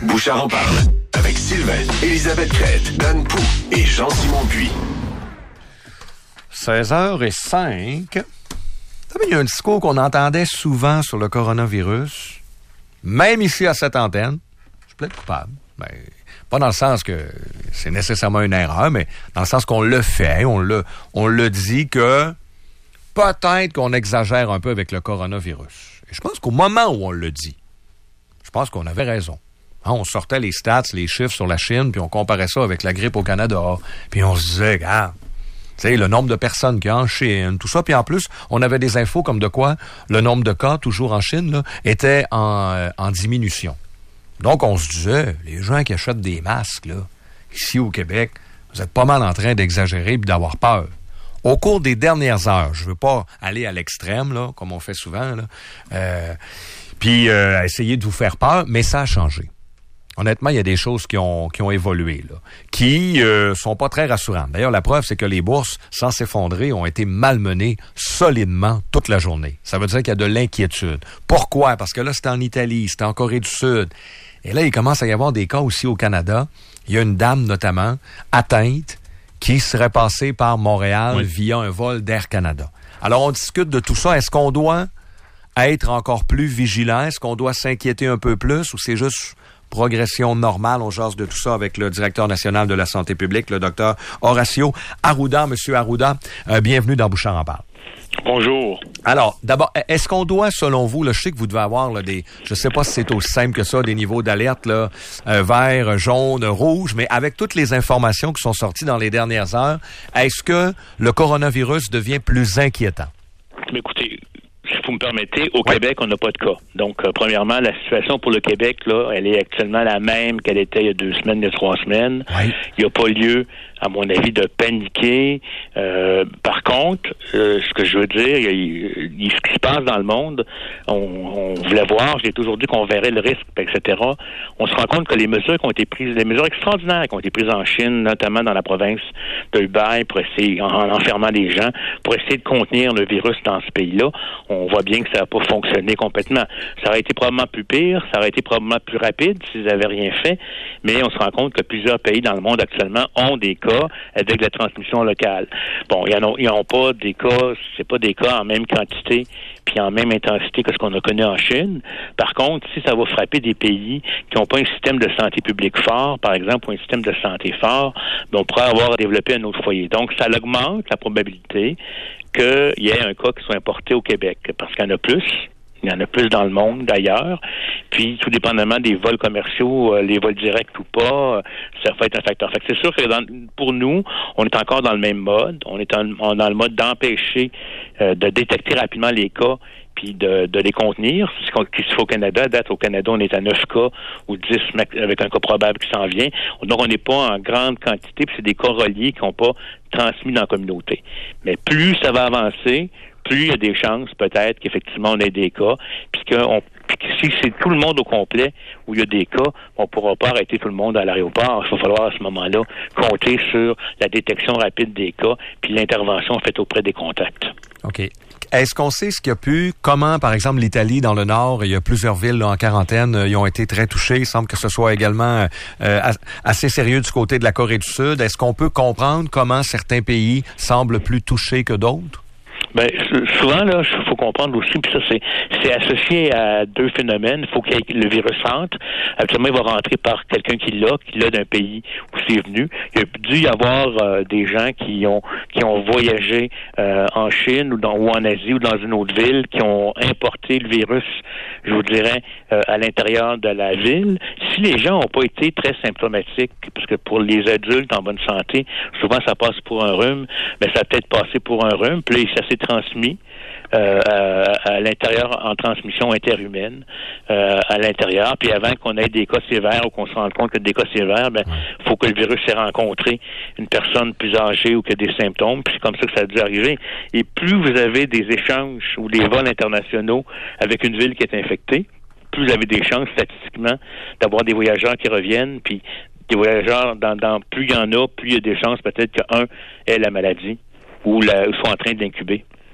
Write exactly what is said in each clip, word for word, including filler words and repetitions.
Bouchard en parle. Avec Sylvain, Élisabeth Crête, Dan Pou et Jean-Simon Puy. seize heures zéro cinq. Il y a un discours qu'on entendait souvent sur le coronavirus, même ici à cette antenne. Je plaide coupable. Ben, pas dans le sens que c'est nécessairement une erreur, mais dans le sens qu'on le fait, on le, on le dit que peut-être qu'on exagère un peu avec le coronavirus. Et je pense qu'au moment où on le dit, je pense qu'on avait raison. Hein, on sortait les stats, les chiffres sur la Chine, puis on comparait ça avec la grippe au Canada. Puis on se disait, regarde, tu sais, le nombre de personnes qu'il y a en Chine, tout ça. Puis en plus, on avait des infos comme de quoi le nombre de cas, toujours en Chine, là, était en, euh, en diminution. Donc, on se disait, les gens qui achètent des masques, là, ici au Québec, vous êtes pas mal en train d'exagérer et d'avoir peur. Au cours des dernières heures, je veux pas aller à l'extrême, là, comme on fait souvent, là, euh, puis euh, essayer de vous faire peur, mais ça a changé. Honnêtement, il y a des choses qui ont qui ont évolué, là, qui euh, sont pas très rassurantes. D'ailleurs, la preuve, c'est que les bourses, sans s'effondrer, ont été malmenées solidement toute la journée. Ça veut dire qu'il y a de l'inquiétude. Pourquoi? Parce que là, c'était en Italie, c'était en Corée du Sud. Et là, il commence à y avoir des cas aussi au Canada. Il y a une dame, notamment, atteinte, qui serait passée par Montréal oui. via un vol d'Air Canada. Alors, on discute de tout ça. Est-ce qu'on doit être encore plus vigilant? Est-ce qu'on doit s'inquiéter un peu plus? Ou c'est juste progression normale? On jase de tout ça avec le directeur national de la santé publique, le docteur Horacio Arruda. Monsieur Arruda, euh, bienvenue dans Bouchard en parle. Bonjour. Alors, d'abord, est-ce qu'on doit, selon vous, là, je sais que vous devez avoir là, des, je sais pas si c'est aussi simple que ça, des niveaux d'alerte là, euh, vert, jaune, rouge, mais avec toutes les informations qui sont sorties dans les dernières heures, est-ce que le coronavirus devient plus inquiétant? Mais écoutez, si vous me permettez, au oui. Québec, on n'a pas de cas. Donc, euh, premièrement, la situation pour le Québec, là, elle est actuellement la même qu'elle était il y a deux semaines, il y a trois semaines. Oui. Il n'y a pas lieu, à mon avis, de paniquer. Euh, par contre, euh, ce que je veux dire, il, il, ce qui se passe dans le monde, on, on voulait voir, j'ai toujours dit qu'on verrait le risque, et cetera. On se rend compte que les mesures qui ont été prises, les mesures extraordinaires qui ont été prises en Chine, notamment dans la province de Hubei, pour essayer, en, en enfermant des gens, pour essayer de contenir le virus dans ce pays-là, on voit bien que ça n'a pas fonctionné complètement. Ça aurait été probablement plus pire, ça aurait été probablement plus rapide s'ils n'avaient rien fait, mais on se rend compte que plusieurs pays dans le monde actuellement ont des cas avec la transmission locale. Bon, ils n'ont pas des cas, c'est pas des cas en même quantité puis en même intensité que ce qu'on a connu en Chine. Par contre, si ça va frapper des pays qui n'ont pas un système de santé publique fort, par exemple, ou un système de santé fort, ben on pourrait avoir développé un autre foyer. Donc, ça augmente la probabilité qu'il y ait un cas qui soit importé au Québec, parce qu'il y en a plus. Il y en a plus dans le monde, d'ailleurs. Puis, tout dépendamment des vols commerciaux, euh, les vols directs ou pas, euh, ça va être un facteur. Fait que c'est sûr que dans, pour nous, on est encore dans le même mode. On est en, on, dans le mode d'empêcher euh, de détecter rapidement les cas puis de, de les contenir. C'est ce qui se fait au Canada. À date, au Canada, on est à neuf cas ou dix avec un cas probable qui s'en vient. Donc, on n'est pas en grande quantité, puis c'est des cas reliés qui n'ont pas transmis dans la communauté. Mais plus ça va avancer, plus il y a des chances, peut-être, qu'effectivement, on ait des cas, puis qu'on puis que si c'est tout le monde au complet où il y a des cas, on ne pourra pas arrêter tout le monde à l'aéroport. Il va falloir, à ce moment-là, compter sur la détection rapide des cas, puis l'intervention faite auprès des contacts. OK. Est-ce qu'on sait ce qu'il y a pu, comment, par exemple, l'Italie, dans le Nord, il y a plusieurs villes là, en quarantaine, euh, ils ont été très touchés. Il semble que ce soit également euh, assez sérieux du côté de la Corée du Sud. Est-ce qu'on peut comprendre comment certains pays semblent plus touchés que d'autres? Ben souvent là, il faut comprendre aussi, puis ça c'est c'est associé à deux phénomènes. Il faut qu'il y ait le virus rentre. Actuellement, il va rentrer par quelqu'un qui l'a, qui l'a d'un pays où c'est venu. Il a dû y avoir euh, des gens qui ont qui ont voyagé euh, en Chine ou dans ou en Asie ou dans une autre ville, qui ont importé le virus, je vous dirais, euh, à l'intérieur de la ville. Si les gens n'ont pas été très symptomatiques, parce que pour les adultes en bonne santé, souvent ça passe pour un rhume, mais ça a peut-être passé pour un rhume, puis ça s'est transmis euh, à, à l'intérieur en transmission interhumaine euh, à l'intérieur. Puis avant qu'on ait des cas sévères ou qu'on se rende compte que des cas sévères, ben faut que le virus ait rencontré une personne plus âgée ou qui a des symptômes. Puis c'est comme ça que ça a dû arriver. Et plus vous avez des échanges ou des vols internationaux avec une ville qui est infectée, plus vous avez des chances statistiquement d'avoir des voyageurs qui reviennent. Puis des voyageurs, dans, dans plus il y en a, plus il y a des chances peut-être qu'un ait la maladie ou la, soit en train de l'incuber.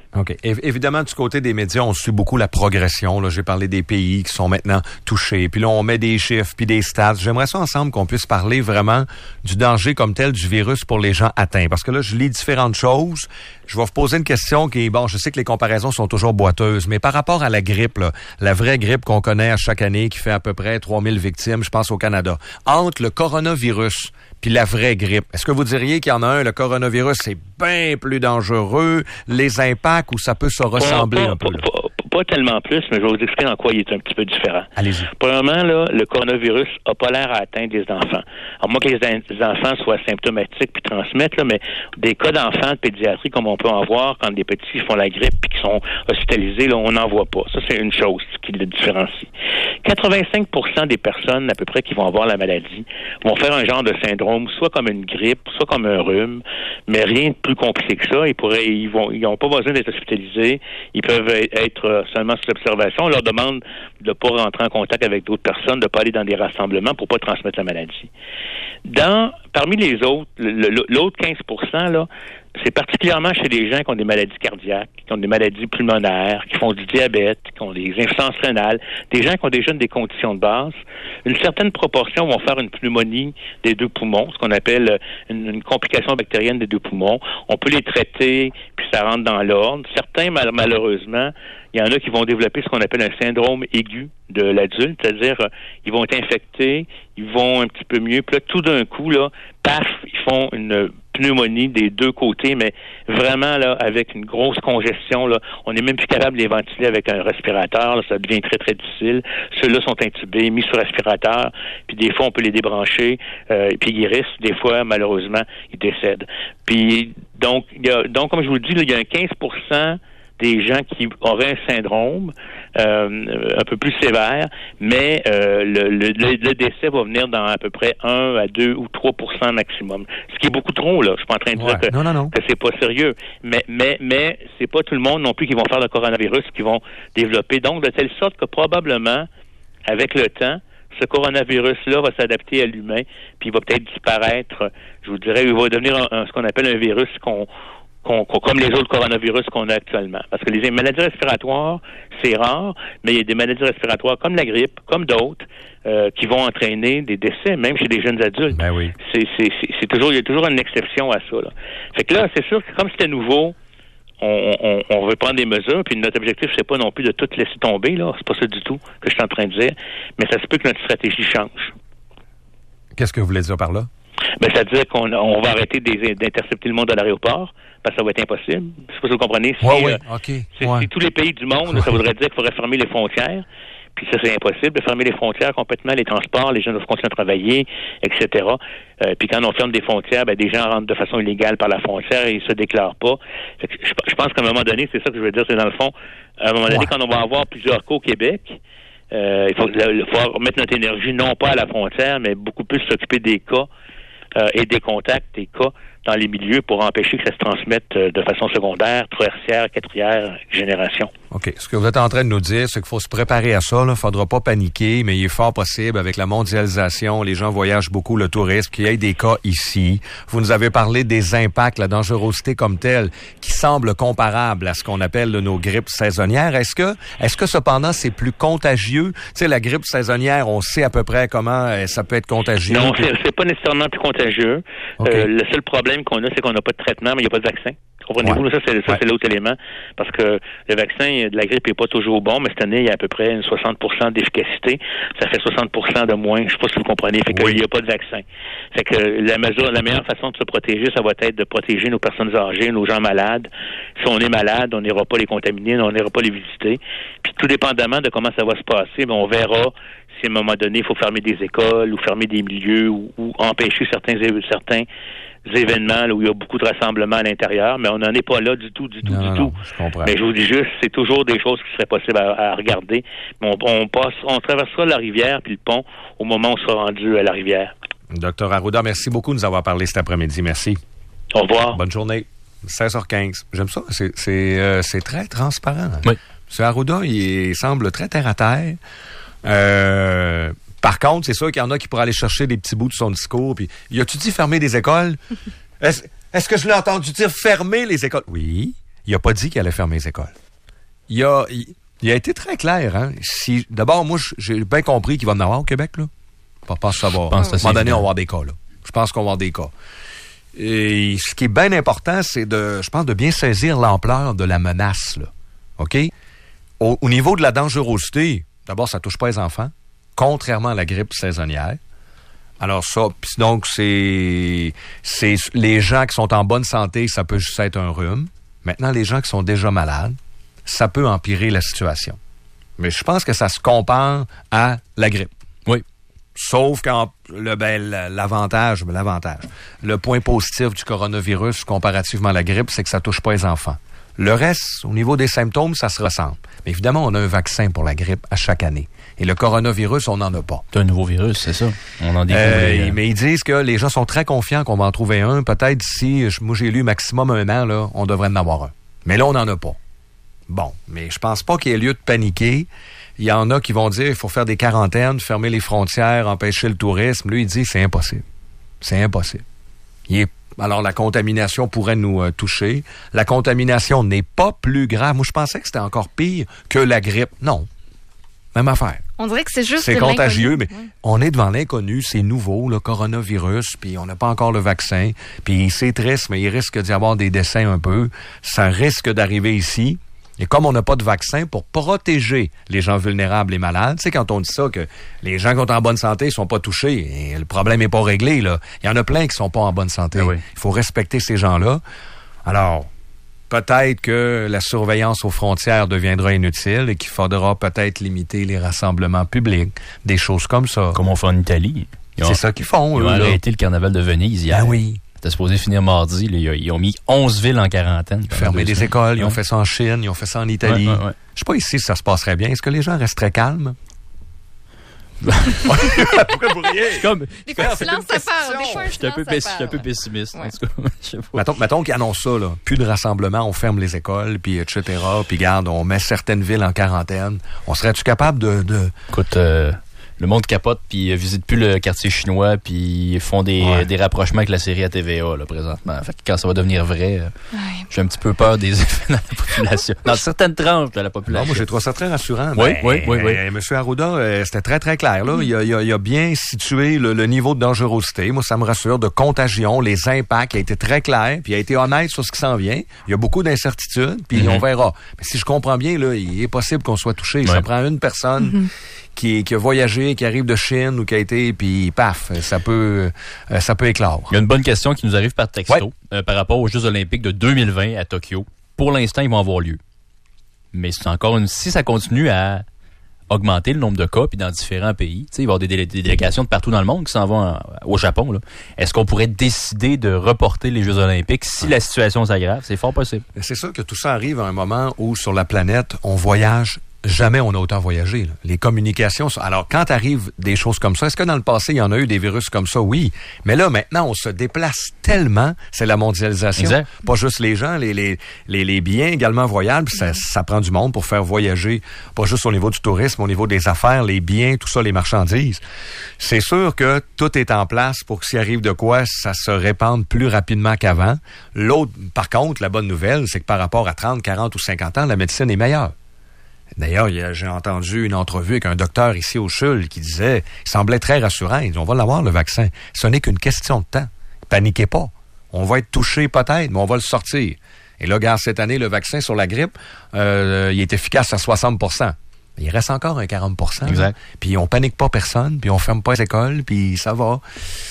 OK. É- évidemment, du côté des médias, on suit beaucoup la progression. Là, j'ai parlé des pays qui sont maintenant touchés. Puis là, on met des chiffres puis des stats. J'aimerais ça ensemble qu'on puisse parler vraiment du danger comme tel du virus pour les gens atteints. Parce que là, je lis différentes choses. Je vais vous poser une question qui, bon, je sais que les comparaisons sont toujours boiteuses, mais par rapport à la grippe, là, la vraie grippe qu'on connaît à chaque année, qui fait à peu près trois mille victimes, je pense au Canada, entre le coronavirus puis la vraie grippe, est-ce que vous diriez qu'il y en a un, le coronavirus, c'est bien plus dangereux, les impacts, ou ça peut se ressembler pas, un peu? Pas, pas, pas tellement plus, mais je vais vous expliquer en quoi il est un petit peu différent. Allez-y. Premièrement, là, le coronavirus n'a pas l'air à atteindre des enfants. Alors, moi, que les, les enfants soient symptomatiques puis transmettent, là, mais des cas d'enfants de pédiatrie, comme on peut en voir quand des petits font la grippe puis qui sont hospitalisés, là, on n'en voit pas. Ça, c'est une chose qui le différencie. quatre-vingt-cinq pour cent des personnes, à peu près, qui vont avoir la maladie, vont faire un genre de syndrome, soit comme une grippe, soit comme un rhume, mais rien de plus compliqué que ça. Ils pourraient, ils vont, ils n'ont pas besoin d'être hospitalisés. Ils peuvent être seulement sous observation. On leur demande de ne pas rentrer en contact avec d'autres personnes, de ne pas aller dans des rassemblements pour ne pas transmettre la maladie. Dans, parmi les autres, le, l'autre quinze pour cent, là, c'est particulièrement chez les gens qui ont des maladies cardiaques, qui ont des maladies pulmonaires, qui font du diabète, qui ont des insuffisances rénales, des gens qui ont déjà des conditions de base. Une certaine proportion vont faire une pneumonie des deux poumons, ce qu'on appelle une, une complication bactérienne des deux poumons. On peut les traiter, puis ça rentre dans l'ordre. Certains, mal, malheureusement, il y en a qui vont développer ce qu'on appelle un syndrome aigu de l'adulte, c'est-à-dire euh, ils vont être infectés, ils vont un petit peu mieux, puis là, tout d'un coup, là, paf, ils font une pneumonie des deux côtés, mais vraiment, là, avec une grosse congestion, là, on n'est même plus capable de les ventiler avec un respirateur, là, ça devient très, très difficile. Ceux-là sont intubés, mis sur respirateur, puis des fois, on peut les débrancher, euh, puis ils guérissent, des fois, malheureusement, ils décèdent. Puis, donc, il y a, donc, comme je vous le dis, là, il y a un quinze pour cent des gens qui auraient un syndrome euh, un peu plus sévère, mais euh, le, le, le décès va venir dans à peu près un à deux ou trois pour cent maximum. Ce qui est beaucoup trop, là. Je suis pas en train de ouais. dire que, non, non, non. que c'est pas sérieux. Mais, mais, mais c'est pas tout le monde non plus qui vont faire le coronavirus, qui vont développer. Donc, de telle sorte que probablement, avec le temps, ce coronavirus-là va s'adapter à l'humain, puis il va peut-être disparaître. Je vous dirais, il va devenir un, un, ce qu'on appelle un virus qu'on Qu'on, qu'on, comme les autres coronavirus qu'on a actuellement. Parce que les maladies respiratoires, c'est rare, mais il y a des maladies respiratoires comme la grippe, comme d'autres, euh, qui vont entraîner des décès, même chez des jeunes adultes. Ben oui. C'est, c'est, c'est, c'est toujours, il y a toujours une exception à ça, là. Fait que là, c'est sûr que comme c'était nouveau, on, on, on veut prendre des mesures, puis notre objectif, c'est pas non plus de tout laisser tomber, là. C'est pas ça du tout que je suis en train de dire, mais ça se peut que notre stratégie change. Qu'est-ce que vous voulez dire par là? Ben, c'est-à-dire qu'on on va arrêter des, d'intercepter le monde à l'aéroport, parce que ça va être impossible. Je sais pas si vous comprenez. Si, ouais, ouais, euh, okay. si, ouais. si tous les pays du monde, ouais. Ça voudrait dire qu'il faudrait fermer les frontières. Puis ça, c'est impossible de fermer les frontières complètement, les transports, les gens doivent continuer à travailler, et cetera. Euh, puis quand on ferme des frontières, ben des gens rentrent de façon illégale par la frontière et ils se déclarent pas. Fait que je, je pense qu'à un moment donné, c'est ça que je veux dire, c'est dans le fond, à un moment donné, ouais. Quand on va avoir plusieurs cas au Québec, euh, il faut, il faut mettre notre énergie non pas à la frontière, mais beaucoup plus s'occuper des cas euh, et des contacts, des cas dans les milieux pour empêcher que ça se transmette de façon secondaire, tertiaire, quatrième génération. OK. Ce que vous êtes en train de nous dire, c'est qu'il faut se préparer à ça. Il ne faudra pas paniquer, mais il est fort possible, avec la mondialisation, les gens voyagent beaucoup, le tourisme, qu'il y ait des cas ici. Vous nous avez parlé des impacts, la dangerosité comme telle, qui semble comparable à ce qu'on appelle là, nos grippes saisonnières. Est-ce que, est-ce que cependant, c'est plus contagieux? Tu sais, la grippe saisonnière, on sait à peu près comment euh, ça peut être contagieux. Non, c'est, c'est pas nécessairement plus contagieux. Okay. Euh, le seul problème qu'on a, c'est qu'on n'a pas de traitement, mais il n'y a pas de vaccin. Comprenez-vous? Ouais. Ça, c'est, ça, ouais. c'est l'autre élément. Parce que le vaccin de la grippe n'est pas toujours bon, mais cette année, il y a à peu près une soixante pour cent d'efficacité. Ça fait soixante pour cent de moins. Je ne sais pas si vous comprenez. Fait qu'il n'y a pas de vaccin. Fait que la mesure, la meilleure façon de se protéger, ça va être de protéger nos personnes âgées, nos gens malades. Si on est malade, on n'ira pas les contaminer, on n'ira pas les visiter. Puis tout dépendamment de comment ça va se passer, ben, on verra si à un moment donné, il faut fermer des écoles ou fermer des milieux ou, ou empêcher certains certains événements là, où il y a beaucoup de rassemblements à l'intérieur, mais on n'en est pas là du tout, du tout, non, du non, tout. Je comprends. Mais je vous dis juste, c'est toujours des choses qui seraient possibles à, à regarder. Mais on, on passe, on traversera la rivière puis le pont au moment où on sera rendu à la rivière. Docteur Arruda, merci beaucoup de nous avoir parlé cet après-midi. Merci. Au revoir. Bonne journée. seize heures quinze. J'aime ça. C'est, c'est, euh, c'est très transparent. Oui. M. Arruda, il, il semble très terre-à-terre. Euh... Par contre, c'est sûr qu'il y en a qui pourraient aller chercher des petits bouts de son discours. Puis, y a-tu dit fermer des écoles? Est-ce, est-ce que je l'ai entendu dire fermer les écoles? Oui. il n'a pas dit qu'il allait fermer les écoles. Il a, il, il a été très clair. Hein? Si, d'abord, moi, j'ai bien compris qu'il va en avoir au Québec. Là. Je pense que ça va. À un moment donné, on va avoir des cas. Là. Je pense qu'on va avoir des cas. Et ce qui est bien important, c'est de, je pense, de bien saisir l'ampleur de la menace. Là. OK? Au, au niveau de la dangerosité, d'abord, ça ne touche pas les enfants, contrairement à la grippe saisonnière. Alors ça, donc, c'est, c'est les gens qui sont en bonne santé, ça peut juste être un rhume. Maintenant, les gens qui sont déjà malades, ça peut empirer la situation. Mais je pense que ça se compare à la grippe. Oui. Sauf quand le, ben, l'avantage, ben, l'avantage, le point positif du coronavirus comparativement à la grippe, c'est que ça touche pas les enfants. Le reste, au niveau des symptômes, ça se ressemble. Mais évidemment, on a un vaccin pour la grippe à chaque année. Et le coronavirus, on n'en a pas. C'est un nouveau virus, c'est ça. On en découvre. Euh, euh... Mais ils disent que les gens sont très confiants qu'on va en trouver un. Peut-être d'ici, moi j'ai lu maximum un an, là, on devrait en avoir un. Mais là, on n'en a pas. Bon, mais je pense pas qu'il y ait lieu de paniquer. Il y en a qui vont dire qu'il faut faire des quarantaines, fermer les frontières, empêcher le tourisme. Lui, il dit c'est impossible. C'est impossible. Il est Alors, la contamination pourrait nous euh, toucher. La contamination n'est pas plus grave. Moi, je pensais que c'était encore pire que la grippe. Non. Même affaire. On dirait que c'est juste C'est contagieux, mais ouais. on est devant l'inconnu. C'est nouveau, le coronavirus, puis on n'a pas encore le vaccin. Puis c'est triste, mais il risque d'y avoir des décès un peu. Ça risque d'arriver ici. Et comme on n'a pas de vaccin pour protéger les gens vulnérables et malades, tu sais, quand on dit ça, que les gens qui sont en bonne santé ne sont pas touchés, et le problème n'est pas réglé, là. Il y en a plein qui ne sont pas en bonne santé. Oui. Il faut respecter ces gens-là. Alors, peut-être que la surveillance aux frontières deviendra inutile et qu'il faudra peut-être limiter les rassemblements publics, des choses comme ça. Comme on fait en Italie. Ils C'est ont, ça qu'ils font. Ils eux, ont là. arrêté le carnaval de Venise hier. Ah oui. C'était supposé finir mardi. Là, ils ont mis onze villes en quarantaine. Fermé des écoles. Ils ouais. ont fait ça en Chine. Ils ont fait ça en Italie. Ouais, ouais, ouais. Je sais pas ici si ça se passerait bien. Est-ce que les gens resteraient calmes? Pourquoi vous riez? Comme, des fois, je lance sa peur. Des fois, je suis un peu, pessi- un peu pessimiste. Ouais. En tout cas, je sais pas. Mettons, mettons qu'ils annoncent ça, là. Plus de rassemblement, on ferme les écoles, puis et cetera. Puis garde, on met certaines villes en quarantaine. On serait-tu capable de... de... Écoute... Euh... Le monde capote, puis euh, visite plus le quartier chinois, puis font des, ouais. des rapprochements avec la série à T V A, là, présentement. Fait que quand ça va devenir vrai, euh, ouais. j'ai un petit peu peur des effets dans la population. Dans certaines tranches de la population. Non, moi, j'ai trouvé ça très rassurant. Oui, ben, oui, oui, oui. Euh, Monsieur Arruda, euh, c'était très, très clair, là. Mm-hmm. Il, a, il, a, il a bien situé le, le niveau de dangerosité. Moi, ça me rassure, de contagion, les impacts. Il a été très clair, puis il a été honnête sur ce qui s'en vient. Il y a beaucoup d'incertitudes, puis mm-hmm. on verra. Mais si je comprends bien, là, il est possible qu'on soit touché. Ouais. Ça prend une personne... Mm-hmm. Qui, qui a voyagé, qui arrive de Chine ou qui a été, puis paf, ça peut, euh, ça peut éclore. Il y a une bonne question qui nous arrive par texto ouais. euh, par rapport aux Jeux olympiques de deux mille vingt à Tokyo. Pour l'instant, ils vont avoir lieu. Mais c'est encore une... Si ça continue à augmenter le nombre de cas, puis dans différents pays, tu sais, il va y avoir des, délé- des délégations de partout dans le monde qui s'en vont en, au Japon, là. Est-ce qu'on pourrait décider de reporter les Jeux olympiques si ouais. la situation s'aggrave? C'est fort possible. C'est sûr que tout ça arrive à un moment où, sur la planète, on voyage. Jamais on a autant voyagé. Là. Les communications... Sont... Alors, quand arrivent des choses comme ça, est-ce que dans le passé, il y en a eu des virus comme ça? Oui. Mais là, maintenant, on se déplace tellement. C'est la mondialisation. Exact. Pas juste les gens, les, les, les, les biens également voyables. Ça, ça prend du monde pour faire voyager, pas juste au niveau du tourisme, au niveau des affaires, les biens, tout ça, les marchandises. C'est sûr que tout est en place pour que s'il arrive de quoi, ça se répande plus rapidement qu'avant. L'autre, par contre, la bonne nouvelle, c'est que par rapport à trente, quarante ou cinquante ans, la médecine est meilleure. D'ailleurs, j'ai entendu une entrevue avec un docteur ici au C H U L qui disait, il semblait très rassurant, il dit, on va l'avoir le vaccin. Ce n'est qu'une question de temps. Paniquez pas. On va être touché peut-être, mais on va le sortir. Et là, regarde, cette année, le vaccin sur la grippe, euh, il est efficace à soixante pour cent. Il reste encore un quarante pour cent. Exact. Puis on panique pas personne, puis on ferme pas les écoles, puis ça va.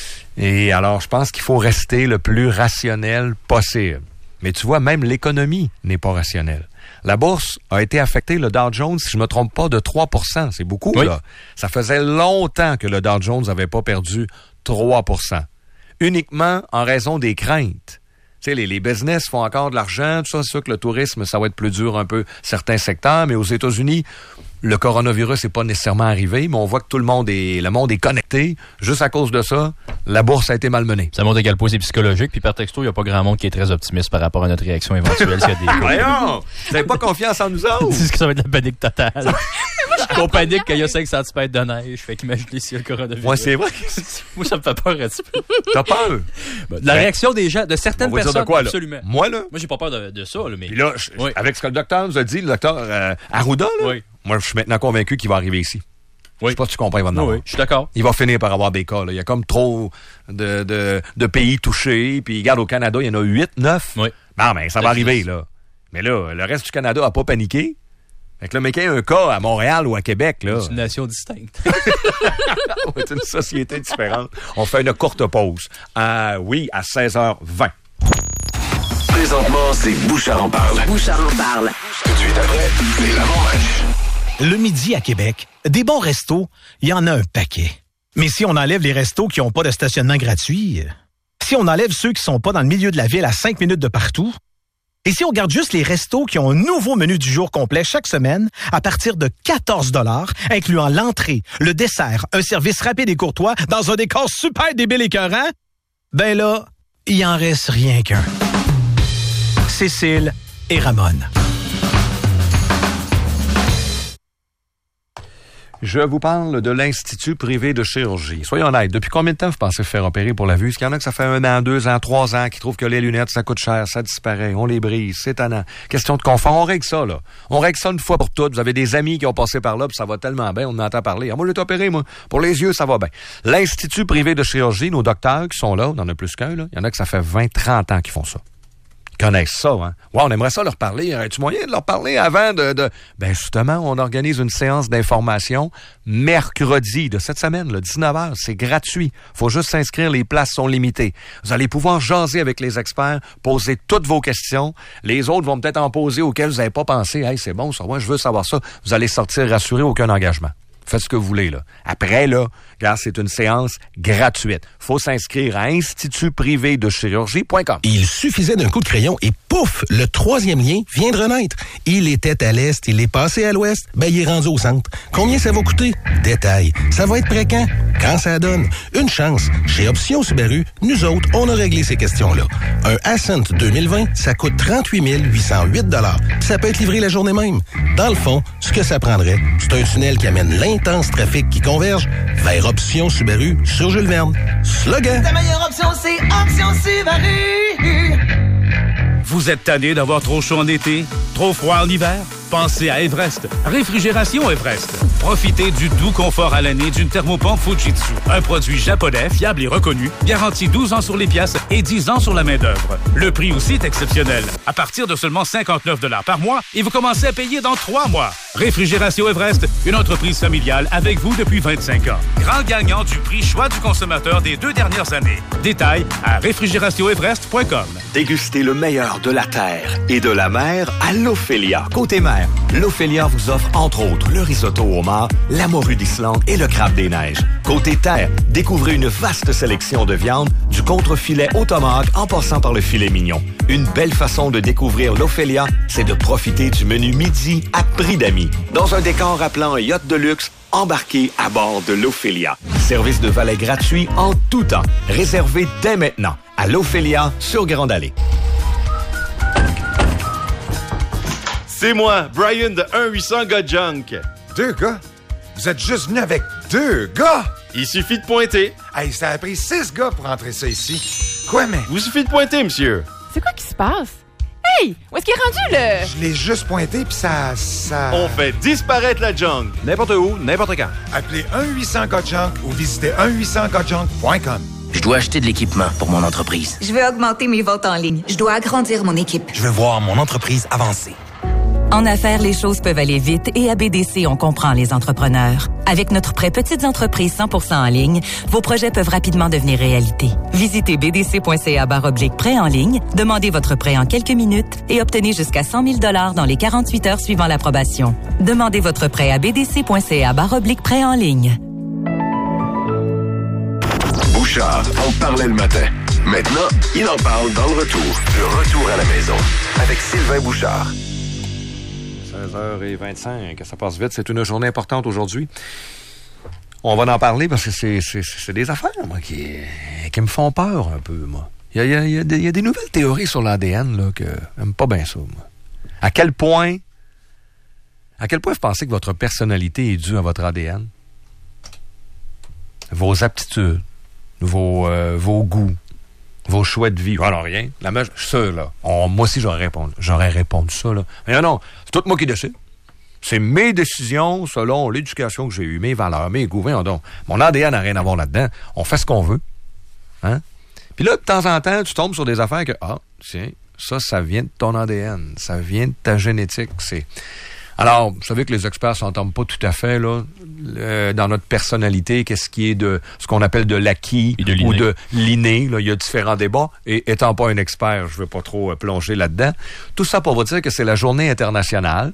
Et alors, je pense qu'il faut rester le plus rationnel possible. Mais tu vois, même l'économie n'est pas rationnelle. La bourse a été affectée, le Dow Jones, si je ne me trompe pas, de trois pour cent. C'est beaucoup, oui. là. Ça faisait longtemps que le Dow Jones n'avait pas perdu trois pour cent. Uniquement en raison des craintes. Tu sais, les, les business font encore de l'argent, tout ça, c'est sûr que le tourisme, ça va être plus dur un peu, certains secteurs, mais aux États-Unis, le coronavirus n'est pas nécessairement arrivé, mais on voit que tout le monde est, le monde est connecté. Juste à cause de ça, la bourse a été malmenée. Ça montre à quel point c'est psychologique, puis par texto, il n'y a pas grand monde qui est très optimiste par rapport à notre réaction éventuelle s'il y a des... Voyons! Vous n'avez pas confiance en nous autres? C'est ce que ça va être la panique totale. Mais moi, qu'on panique quand il y a cinq centimètres de neige. Fait qu'imaginez s'il y a le coronavirus. Ouais, c'est vrai. Moi, ça me fait peur un petit peu. T'as peur? Ben, la réaction des gens, de certaines on va personnes, dire de quoi, là? absolument. Moi, là? Moi, j'ai pas peur de, de ça, là, mais... Puis là, je, oui. avec ce que le docteur nous a dit, le docteur euh, Arruda, là, oui. moi, je suis maintenant convaincu qu'il va arriver ici. Oui. Je sais pas si tu comprends, il va en avoir. Oui, je suis d'accord. Il va finir par avoir des cas. Là. Il y a comme trop de, de, de pays touchés. Puis, regarde, au Canada, il y en a huit, neuf. Oui. Non, mais ça va arriver, là. Mais là, le reste du Canada n'a pas paniqué. Fait que là, mais qu'il y ait un cas à Montréal ou à Québec, là. C'est une nation distincte. C'est une société différente. On fait une courte pause. Euh, oui, à seize heures vingt. Présentement, c'est Bouchard en parle. Bouchard en parle. Tout de suite après, c'est l'avant-match. Le midi à Québec, des bons restos, il y en a un paquet. Mais si on enlève les restos qui n'ont pas de stationnement gratuit, si on enlève ceux qui sont pas dans le milieu de la ville à cinq minutes de partout, et si on garde juste les restos qui ont un nouveau menu du jour complet chaque semaine à partir de quatorze dollars, incluant l'entrée, le dessert, un service rapide et courtois dans un décor super débile écœurant, ben là, il en reste rien qu'un. Cécile et Ramon. Je vous parle de l'Institut privé de chirurgie. Soyons honnêtes, depuis combien de temps vous pensez faire opérer pour la vue? Est-ce qu'il y en a que ça fait un an, deux ans, trois ans, qui trouvent que les lunettes, ça coûte cher, ça disparaît, on les brise, c'est tannant. Question de confort, on règle ça, là. On règle ça une fois pour toutes. Vous avez des amis qui ont passé par là, puis ça va tellement bien, on en entend parler. Ah, moi, je l'ai opéré, moi. Pour les yeux, ça va bien. L'Institut privé de chirurgie, nos docteurs qui sont là, on en a plus qu'un, là. Il y en a que ça fait vingt, trente ans qu'ils font ça. Connaissent ça, hein. Ouais, on aimerait ça leur parler. As-tu moyen de leur parler avant de, de... Ben, justement, on organise une séance d'information mercredi de cette semaine, le dix-neuf heures. C'est gratuit. Faut juste s'inscrire. Les places sont limitées. Vous allez pouvoir jaser avec les experts, poser toutes vos questions. Les autres vont peut-être en poser auxquelles vous n'avez pas pensé. Hey, c'est bon, ça. Moi, je veux savoir ça. Vous allez sortir rassuré, aucun engagement. Faites ce que vous voulez, là. Après, là, car c'est une séance gratuite. Faut s'inscrire à institut privé de chirurgie point com. Il suffisait d'un coup de crayon et pouf, le troisième lien vient de renaître. Il était à l'est, il est passé à l'ouest, ben il est rendu au centre. Combien ça va coûter? Détail. Ça va être prêt quand? Quand ça donne? Une chance. Chez Option Subaru, nous autres, on a réglé ces questions-là. Un Ascent deux mille vingt, ça coûte trente-huit mille huit cent huit dollars. Ça peut être livré la journée même. Dans le fond, ce que ça prendrait, c'est un tunnel qui amène l'intense trafic qui converge vers Option Subaru sur Jules Verne. Slogan! La meilleure option, c'est Option Subaru! Vous êtes tanné d'avoir trop chaud en été? Trop froid en hiver? Pensez à Everest. Réfrigération Everest. Profitez du doux confort à l'année d'une thermopompe Fujitsu. Un produit japonais, fiable et reconnu, garantit douze ans sur les pièces et dix ans sur la main-d'œuvre. Le prix aussi est exceptionnel. À partir de seulement cinquante-neuf dollars par mois et vous commencez à payer dans trois mois. Réfrigération Everest, une entreprise familiale avec vous depuis vingt-cinq ans. Grand gagnant du prix choix du consommateur des deux dernières années. Détails à réfrigération everest point com. Dégustez le meilleur de la terre et de la mer à l'Ophélia. Côté mer, l'Ophélia vous offre entre autres le risotto au homard, la morue d'Islande et le crabe des neiges. Côté terre, découvrez une vaste sélection de viande, du contrefilet au tomahawk en passant par le filet mignon. Une belle façon de découvrir l'Ophélia, c'est de profiter du menu midi à prix d'amis. Dans un décor rappelant un yacht de luxe, embarquez à bord de l'Ophélia. Service de valet gratuit en tout temps. Réservé dès maintenant à l'Ophélia sur Grande Allée. C'est moi, Brian de un huit cents gars Junk. Deux gars? Vous êtes juste venu avec deux gars? Il suffit de pointer. Hey, ça a pris six gars pour entrer ça ici. Quoi, mais? Vous suffit de pointer, monsieur. C'est quoi qui se passe? Hey! Où est-ce qu'il est rendu, le... Je l'ai juste pointé, puis ça, ça... On fait disparaître la junk. N'importe où, n'importe quand. Appelez un huit cents gars junk ou visitez un huit cents gars junk point com. Je dois acheter de l'équipement pour mon entreprise. Je veux augmenter mes ventes en ligne. Je dois agrandir mon équipe. Je veux voir mon entreprise avancer. En affaires, les choses peuvent aller vite et à B D C, on comprend les entrepreneurs. Avec notre prêt Petites entreprises cent pour cent en ligne, vos projets peuvent rapidement devenir réalité. Visitez b d c point c a barre oblique prêt en ligne, demandez votre prêt en quelques minutes et obtenez jusqu'à cent mille dollars dans les quarante-huit heures suivant l'approbation. Demandez votre prêt à b d c point c a barre oblique prêt en ligne. Bouchard en parlait le matin. Maintenant, il en parle dans le retour. Le retour à la maison avec Sylvain Bouchard. seize heures vingt-cinq, ça passe vite. C'est une journée importante aujourd'hui. On va en parler parce que c'est, c'est, c'est des affaires, moi, qui, qui me font peur un peu, moi. Il y a, il y a, il y a, des, il y a des nouvelles théories sur l'A D N, là, que j'aime pas bien ça, moi. À quel point À quel point vous pensez que votre personnalité est due à votre A D N? Vos aptitudes, vos, euh, vos goûts, vos choix de vie. Alors rien. La je suis sûr, là. On, moi aussi, j'aurais répondu. J'aurais répondu ça, là. Mais non, non, c'est tout moi qui décide. C'est mes décisions selon l'éducation que j'ai eue, mes valeurs, mes goûts. Voyons donc. Mon A D N n'a rien à voir là-dedans. On fait ce qu'on veut. Hein? Puis là, de temps en temps, tu tombes sur des affaires que, ah, tiens, ça, ça vient de ton A D N. Ça vient de ta génétique. C'est... Alors, vous savez que les experts s'entendent pas tout à fait là euh, dans notre personnalité, qu'est-ce qui est de ce qu'on appelle de l'acquis de ou de l'inné. Là, il y a différents débats. Et étant pas un expert, je veux pas trop euh, plonger là-dedans. Tout ça pour vous dire que c'est la journée internationale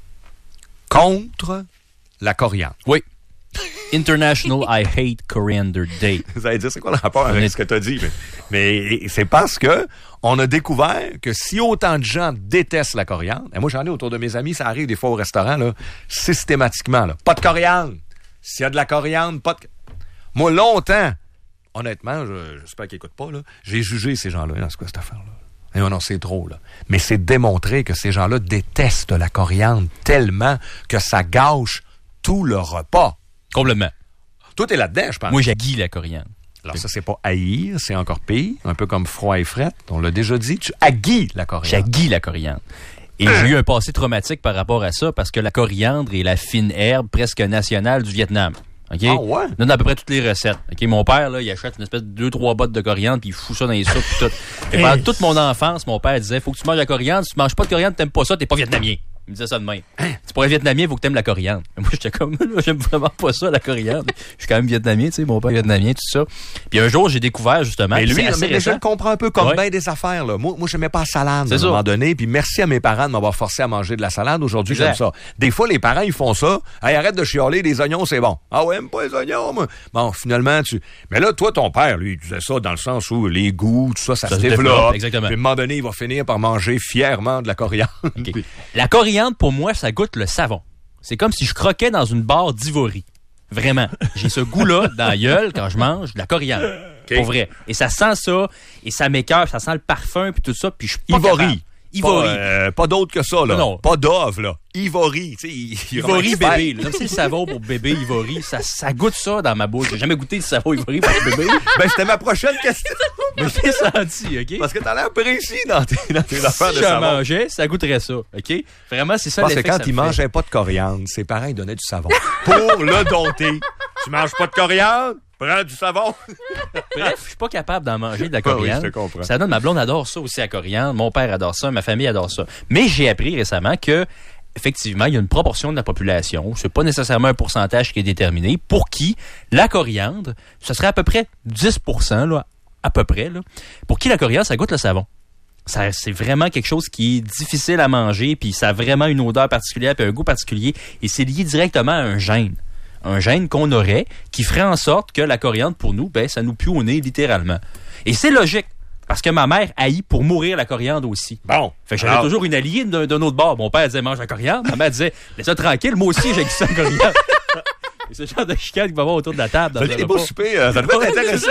contre la coriandre. Oui. International I Hate Coriander Day. Vous allez dire, c'est quoi le rapport avec ce que tu as dit? Mais, mais c'est parce que on a découvert que si autant de gens détestent la coriandre, et moi j'en ai autour de mes amis, ça arrive des fois au restaurant, là, systématiquement, là, pas de coriandre. S'il y a de la coriandre, pas de... Moi, longtemps, honnêtement, je, j'espère qu'ils n'écoutent pas, là, j'ai jugé ces gens-là. C'est quoi cette affaire-là? Et non, non, c'est trop, là. Mais c'est démontré que ces gens-là détestent la coriandre tellement que ça gâche tout le repas. Complètement. Tout est là-dedans, je pense. Moi, j'haïs la coriandre. Alors ça, c'est pas haïr, c'est encore pire. Un peu comme froid et fret. On l'a déjà dit, tu haïs la coriandre. J'haïs la coriandre. Et j'ai eu un passé traumatique par rapport à ça parce que la coriandre est la fine herbe presque nationale du Vietnam. OK? Ah ouais? Donne à peu près toutes les recettes. OK? Mon père, là, il achète une espèce de deux, trois bottes de coriandre puis il fout ça dans les soupes pis tout. Et pendant toute mon enfance, mon père disait, faut que tu manges la coriandre. Si tu manges pas de coriandre, t'aimes pas ça, t'es pas vietnamien. Il me disait ça de même. Hein? Tu pourrais être vietnamien, il faut que t'aimes la coriandre. Mais moi, j'étais comme, là, j'aime vraiment pas ça, la coriandre. Je suis quand même vietnamien, tu sais, mon père est vietnamien, tout ça. Puis un jour, j'ai découvert, justement. Mais lui, c'est assez mais je le comprends un peu comme ouais. bien des affaires, là. Moi, moi, j'aimais pas la salade, c'est à un ça. moment donné. Puis merci à mes parents de m'avoir forcé à manger de la salade. Aujourd'hui, exact. j'aime ça. Des fois, les parents, ils font ça. Hey, arrête de chialer, les oignons, c'est bon. Ah ouais, aime pas les oignons, moi. Bon, finalement, tu. Mais là, toi, ton père, lui, il disait ça dans le sens où les goûts, tout ça, ça, ça se développe. développe. Exactement. Puis à un moment donné, il va finir par manger fièrement de la coriandre. Okay. La coriandre, pour moi, ça goûte le savon. C'est comme si je croquais dans une barre d'ivory. Vraiment. J'ai ce goût-là dans la gueule quand je mange de la coriandre. Okay. Pour vrai. Et ça sent ça, et ça m'écoeure, ça sent le parfum, puis tout ça, puis je suis pas Ivory. capable. Ivory. Pas, euh, pas d'autre que ça, là. Non. Pas d'ove, là. Ivory. Tu sais, il, il Ivory bébé. Là. C'est le savon pour bébé Ivory. Ça, ça goûte ça dans ma bouche. J'ai jamais goûté du savon Ivory pour bébé. Ben, c'était ma prochaine question. Mais je l'ai senti, OK? Parce que t'as l'air précis dans tes, dans tes affaires si de savon. Si je mangeais, ça goûterait ça, OK? Vraiment, c'est ça Parce l'effet que quand que ça il mangeait pas de coriandre, ses parents ils donnaient du savon. Pour le dompter. Tu manges pas de coriandre? Prends du savon. Bref, je suis pas capable d'en manger de la coriandre. Ah oui, je te comprends. Ça donne, ma blonde adore ça aussi, la coriandre. Mon père adore ça, ma famille adore ça. Mais j'ai appris récemment que, effectivement, il y a une proportion de la population, c'est pas nécessairement un pourcentage qui est déterminé, pour qui la coriandre, ce serait à peu près dix pour cent, là, à peu près, là, pour qui la coriandre, ça goûte le savon. Ça, c'est vraiment quelque chose qui est difficile à manger, puis ça a vraiment une odeur particulière, puis un goût particulier, et c'est lié directement à un gène. Un gène qu'on aurait, qui ferait en sorte que la coriandre, pour nous, ben, ça nous pue au nez, littéralement. Et c'est logique, parce que ma mère haït pour mourir la coriandre aussi. Bon. Fait que j'avais alors... toujours une alliée d'un, d'un autre bord. Mon père disait, mange la coriandre. Ma mère disait, laisse ça tranquille, moi aussi, j'ai ça la coriandre. C'est ce genre de chicane qu'il va y avoir autour de la table. Ça des beaux soupers, euh, ça devait être intéressant.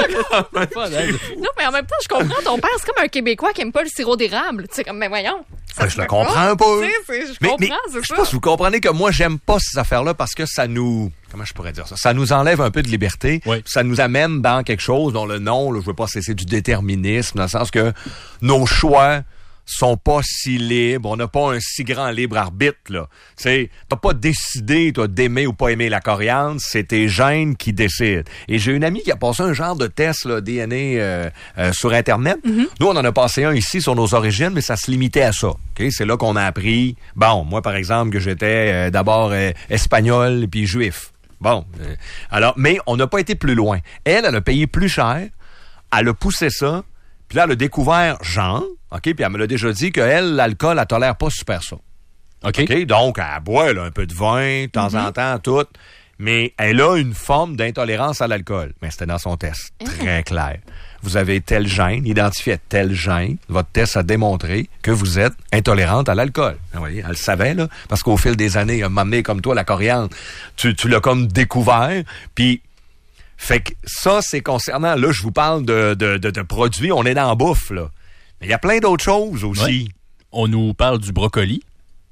Non, mais en même temps, je comprends. Ton père, c'est comme un Québécois qui aime pas le sirop d'érable. Tu sais, comme, mais voyons. Ben, je le comprends un peu. Je mais, comprends, mais, c'est je ça. sais pas si vous comprenez que moi, j'aime pas ces affaires-là parce que ça nous... Comment je pourrais dire ça? Ça nous enlève un peu de liberté. Oui. Ça nous amène dans quelque chose dont le nom, là, je veux pas cesser du déterminisme, dans le sens que nos choix sont pas si libres, on n'a pas un si grand libre arbitre, là. Tu sais, t'as pas décidé, toi, d'aimer ou pas aimer la coriandre, c'est tes gènes qui décident. Et j'ai une amie qui a passé un genre de test, là, D N A euh, euh, sur Internet. Mm-hmm. Nous, on en a passé un ici sur nos origines, mais ça se limitait à ça. Okay? C'est là qu'on a appris, bon, moi, par exemple, que j'étais euh, d'abord euh, espagnol puis juif. Bon, euh, alors, mais on n'a pas été plus loin. Elle, elle a payé plus cher, elle a poussé ça, puis là, elle a découvert Jean, OK, puis elle me l'a déjà dit qu'elle, l'alcool, elle tolère pas super ça. OK. OK, donc, elle boit là, un peu de vin, de temps mm-hmm. en temps, tout, mais elle a une forme d'intolérance à l'alcool. Mais c'était dans son test, très mm-hmm. clair. Vous avez tel gène, identifié tel gène, votre test a démontré que vous êtes intolérante à l'alcool. Vous voyez, elle le savait, là, parce qu'au fil des années, un moment donné, comme toi, la coriandre, tu, tu l'as comme découvert, puis... Fait que ça, c'est concernant... Là, je vous parle de, de, de, de produits, on est dans la bouffe, là. Mais il y a plein d'autres choses aussi. Ouais. On nous parle du brocoli.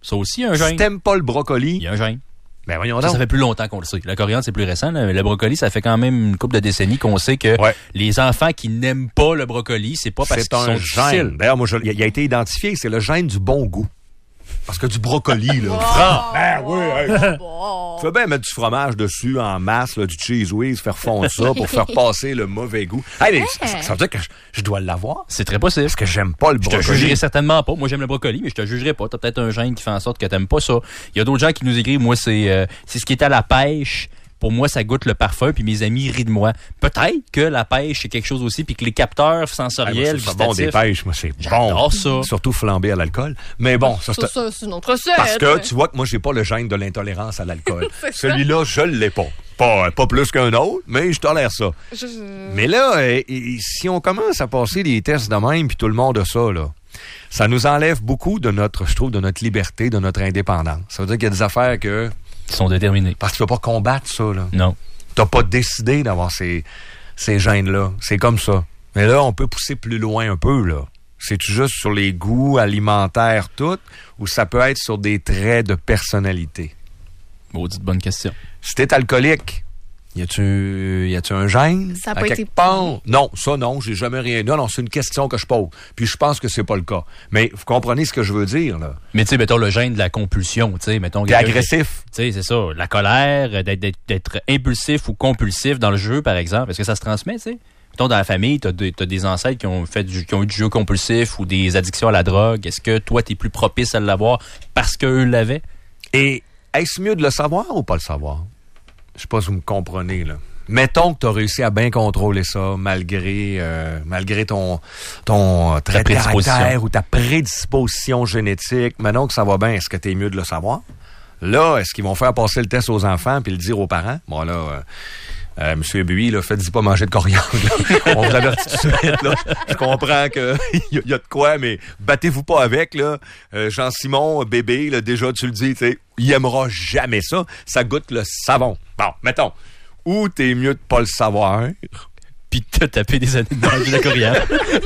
Ça aussi, un gène. Si t'aimes pas le brocoli... Il y a un gène. Ben voyons ça, donc. ça fait plus longtemps qu'on le sait. La coriandre, c'est plus récent. Là, mais le brocoli, ça fait quand même une couple de décennies qu'on sait que ouais. les enfants qui n'aiment pas le brocoli, c'est pas parce c'est qu'ils un sont difficiles. gène. D'ailleurs, moi, je, il a été identifié, c'est le gène du bon goût. Parce que du brocoli, là, franc. Ben oui, hey. Tu veux bien mettre du fromage dessus en masse, là, du cheese whiz, faire fondre ça pour faire passer le mauvais goût. Hey, mais ça, ça veut dire que je, je dois l'avoir. C'est très possible. Parce que j'aime pas le brocoli. Je te jugerai certainement pas. Moi, j'aime le brocoli, mais je te jugerai pas. T'as peut-être un gène qui fait en sorte que t'aimes pas ça. Il y a d'autres gens qui nous écrivent, moi, c'est, euh, c'est ce qui est à la pêche. Pour moi, ça goûte le parfum, puis mes amis rient de moi. Peut-être que la pêche, c'est quelque chose aussi, puis que les capteurs sensoriels, c'est bon des pêches, moi, c'est J'adore bon. ça. Surtout flambé à l'alcool. Mais bon, ça, c'est... Ça, c'est une autre recette. Parce que, tu vois que moi, j'ai pas le gène de l'intolérance à l'alcool. Celui-là, je l'ai pas. Pas, pas plus qu'un autre, mais je tolère ça. Je... Mais là, euh, si on commence à passer des tests de même, puis tout le monde a ça, là, ça nous enlève beaucoup de notre, je trouve, de notre liberté, de notre indépendance. Ça veut dire qu'il y a des affaires que... Ils sont déterminés. Parce que tu vas pas combattre ça, là. Non. T'as pas décidé d'avoir ces, ces gènes-là. C'est comme ça. Mais là, on peut pousser plus loin un peu, là. C'est-tu juste sur les goûts alimentaires, tout, ou ça peut être sur des traits de personnalité? Maudite bonne question. Si t'es alcoolique, y a-tu, y a-tu un gène? Ça a à pas quelque été... part? Non, ça non, j'ai jamais rien. Non, non, c'est une question que je pose. Puis je pense que c'est pas le cas. Mais vous comprenez ce que je veux dire, là? Mais tu sais, mettons le gène de la compulsion, tu sais, mettons... T'es agressif. Tu sais, c'est ça. La colère, d'être, d'être, d'être impulsif ou compulsif dans le jeu, par exemple. Est-ce que ça se transmet, tu sais? Mettons, dans la famille, t'as, de, t'as des ancêtres qui ont fait du, qui ont eu du jeu compulsif ou des addictions à la drogue. Est-ce que toi, t'es plus propice à l'avoir parce qu'eux l'avaient? Et est-ce mieux de le savoir ou pas le savoir? Je sais pas si vous me comprenez, là. Mettons que tu as réussi à bien contrôler ça malgré euh, malgré ton ton trait de caractère ou ta prédisposition génétique. Maintenant que ça va bien, est-ce que tu es mieux de le savoir? Là, est-ce qu'ils vont faire passer le test aux enfants puis le dire aux parents? Bon, là, euh, euh, M. Buis, là, faites-y pas manger de coriandre. On vous avertit tout de suite, là. Je comprends qu'il y, y a de quoi, mais battez-vous pas avec, là. Euh, Jean-Simon, bébé, là, déjà, tu le dis, tu sais, il aimera jamais ça. Ça goûte le savon. Bon, mettons. Ou t'es mieux de pas le savoir. Puis t'as tapé des années de manger de la coriandre.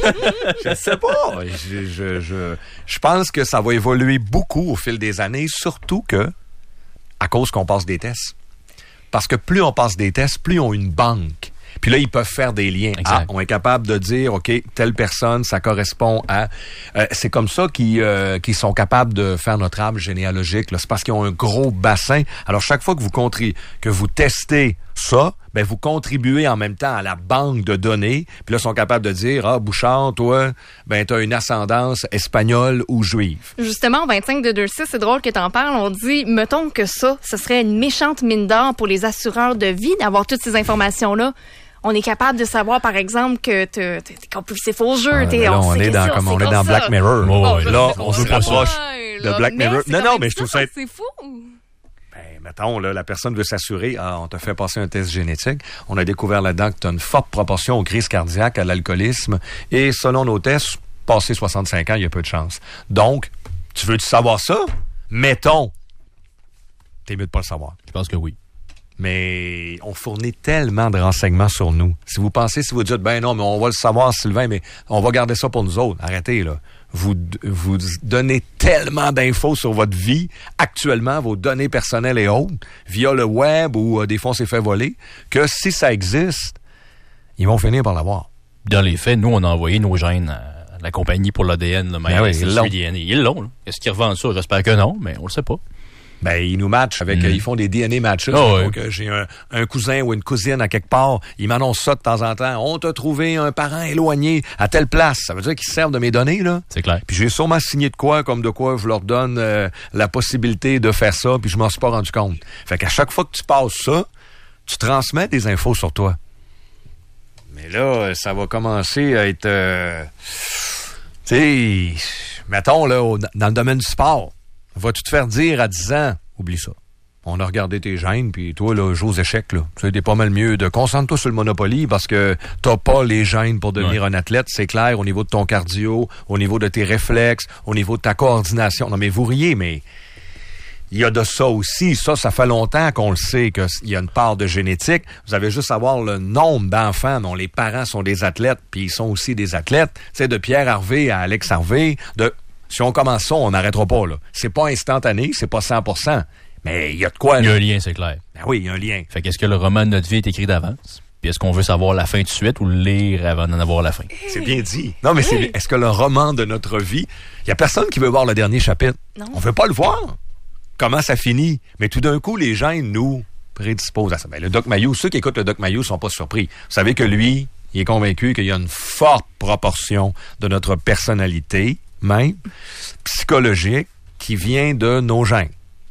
Je sais pas. Je, je, je, je pense que ça va évoluer beaucoup au fil des années, surtout que à cause qu'on passe des tests. Parce que plus on passe des tests, plus on a une banque. Puis là, ils peuvent faire des liens. Ah, on est capable de dire, OK, telle personne, ça correspond à... Euh, c'est comme ça qu'ils, euh, qu'ils sont capables de faire notre arbre généalogique. Là. C'est parce qu'ils ont un gros bassin. Alors, chaque fois que vous, contri- que vous testez ça, ben vous contribuez en même temps à la banque de données. Puis là, ils sont capables de dire, ah, Bouchard, toi, ben t'as une ascendance espagnole ou juive. Justement, au vingt-cinq de deux six, c'est drôle que t'en parles. On dit, mettons que ça, ce serait une méchante mine d'or pour les assureurs de vie d'avoir toutes ces informations-là. On est capable de savoir, par exemple, que t'es, t'es compulsif au jeu. Ah, t'es, là, on, on est dans, ça, comme on est est dans ça. Black Mirror. Oh, là, là, on se rapproche de Black mais Mirror. Non, non, mais je trouve ça... C'est fou. Ben, mettons, là, la personne veut s'assurer, ah, on t'a fait passer un test génétique. On a découvert là-dedans que tu as une forte proportion aux crises cardiaques, à l'alcoolisme. Et selon nos tests, passé soixante-cinq ans, il y a peu de chance. Donc, tu veux-tu savoir ça? Mettons. T'es mieux de pas le savoir. Je pense que oui. Mais on fournit tellement de renseignements sur nous. Si vous pensez, si vous dites, ben non, mais on va le savoir, Sylvain, mais on va garder ça pour nous autres. Arrêtez, là. Vous, vous donnez tellement d'infos sur votre vie, actuellement, vos données personnelles et autres, via le web ou euh, des fois on s'est fait voler, que si ça existe, ils vont finir par l'avoir. Dans les faits, nous, on a envoyé nos gènes à la compagnie pour l'A D N, là, même. Ben oui, ils l'ont. D N A. Ils l'ont, là. Est-ce qu'ils revendent ça? J'espère que non, mais on le sait pas. Ben, ils nous matchent avec, mm. euh, ils font des D N A matches. Oh, donc, ouais. euh, j'ai un, un cousin ou une cousine à quelque part, ils m'annoncent ça de temps en temps. On t'a trouvé un parent éloigné à telle place. Ça veut dire qu'ils servent de mes données, là. C'est clair. Puis j'ai sûrement signé de quoi, comme de quoi je leur donne euh, la possibilité de faire ça, puis je m'en suis pas rendu compte. Fait qu'à chaque fois que tu passes ça, tu transmets des infos sur toi. Mais là, ça va commencer à être... Euh, tu sais, mettons, là, au, dans le domaine du sport, vas-tu te faire dire à dix ans, oublie ça. On a regardé tes gènes, puis toi, là, joue aux échecs, là. Tu sais, t'es pas mal mieux de concentre-toi sur le Monopoly parce que t'as pas les gènes pour devenir ouais. un athlète, c'est clair, au niveau de ton cardio, au niveau de tes réflexes, au niveau de ta coordination. Non, mais vous riez, mais il y a de ça aussi. Ça, ça fait longtemps qu'on le sait, qu'il y a une part de génétique. Vous avez juste à voir le nombre d'enfants dont les parents sont des athlètes, puis ils sont aussi des athlètes. Tu sais, de Pierre Harvey à Alex Harvey, de... Si on commence ça, on n'arrêtera pas, là. C'est pas instantané, c'est pas cent pour cent. Mais il y a de quoi, là. Il y a un lien, c'est clair. Ben oui, il y a un lien. Fait qu'est-ce que le roman de notre vie est écrit d'avance? Puis est-ce qu'on veut savoir la fin tout de suite ou le lire avant d'en avoir la fin? C'est bien dit. Non, mais c'est, est-ce que le roman de notre vie, il y a personne qui veut voir le dernier chapitre. Non. On veut pas le voir. Comment ça finit? Mais tout d'un coup, les gens nous prédisposent à ça. Ben, le Doc Mayou, ceux qui écoutent le Doc Mayou sont pas surpris. Vous savez que lui, il est convaincu qu'il y a une forte proportion de notre personnalité, même psychologique, qui vient de nos gènes.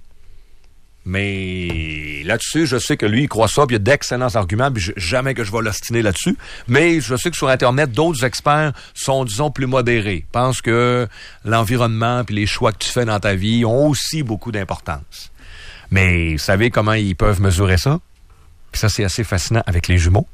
Mais là-dessus, je sais que lui, il croit ça, puis il y a d'excellents arguments, puis je, jamais que je vais l'ostiner là-dessus. Mais je sais que sur Internet, d'autres experts sont, disons, plus modérés. Pensent que l'environnement puis les choix que tu fais dans ta vie ont aussi beaucoup d'importance. Mais vous savez comment ils peuvent mesurer ça? Puis ça, c'est assez fascinant avec les jumeaux.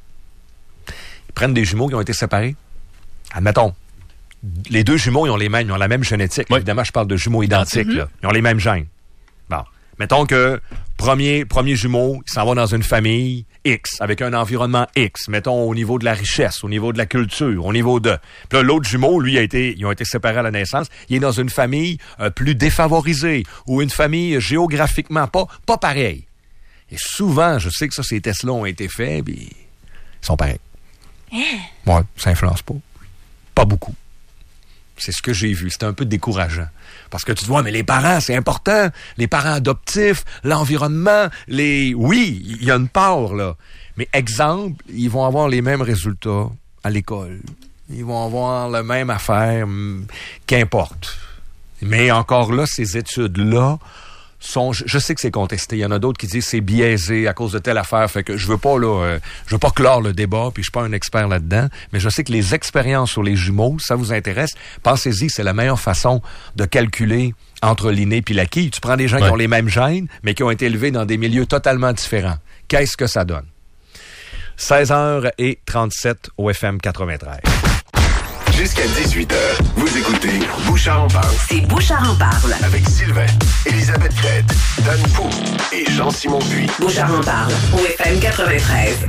Ils prennent des jumeaux qui ont été séparés. Admettons, les deux jumeaux, ils ont les mêmes, ils ont la même génétique. Oui. Évidemment, je parle de jumeaux identiques, mm-hmm. là. Ils ont les mêmes gènes. Bon. Mettons que premier, premier jumeau, il s'en va dans une famille X, avec un environnement X. Mettons au niveau de la richesse, au niveau de la culture, au niveau de... Puis là, l'autre jumeau, lui, a été, ils ont été séparés à la naissance. Il est dans une famille euh, plus défavorisée ou une famille géographiquement pas, pas pareille. Et souvent, je sais que ça, ces tests-là ont été faits, puis ils sont pareils. Ouais, ça influence pas. Pas beaucoup. C'est ce que j'ai vu. C'était un peu décourageant. Parce que tu te vois, mais les parents, c'est important. Les parents adoptifs, l'environnement, les... Oui, il y a une part, là. Mais exemple, ils vont avoir les mêmes résultats à l'école. Ils vont avoir la même affaire, qu'importe. Mais encore là, ces études-là sont... Je sais que c'est contesté. Il y en a d'autres qui disent que c'est biaisé à cause de telle affaire. Fait que je veux pas, là... Euh, je veux pas clore le débat, puis je suis pas un expert là-dedans. Mais je sais que les expériences sur les jumeaux, ça vous intéresse. Pensez-y, c'est la meilleure façon de calculer entre l'inné puis l'acquis. Tu prends des gens ouais. qui ont les mêmes gènes, mais qui ont été élevés dans des milieux totalement différents. Qu'est-ce que ça donne? seize heures trente-sept au F M quatre-vingt-treize. Jusqu'à dix-huit heures, vous écoutez Bouchard en parle. C'est Bouchard en parle. Avec Sylvain, Élisabeth Crête, Dan Pou et Jean-Simon Puy. Bouchard en parle au F M quatre-vingt-treize.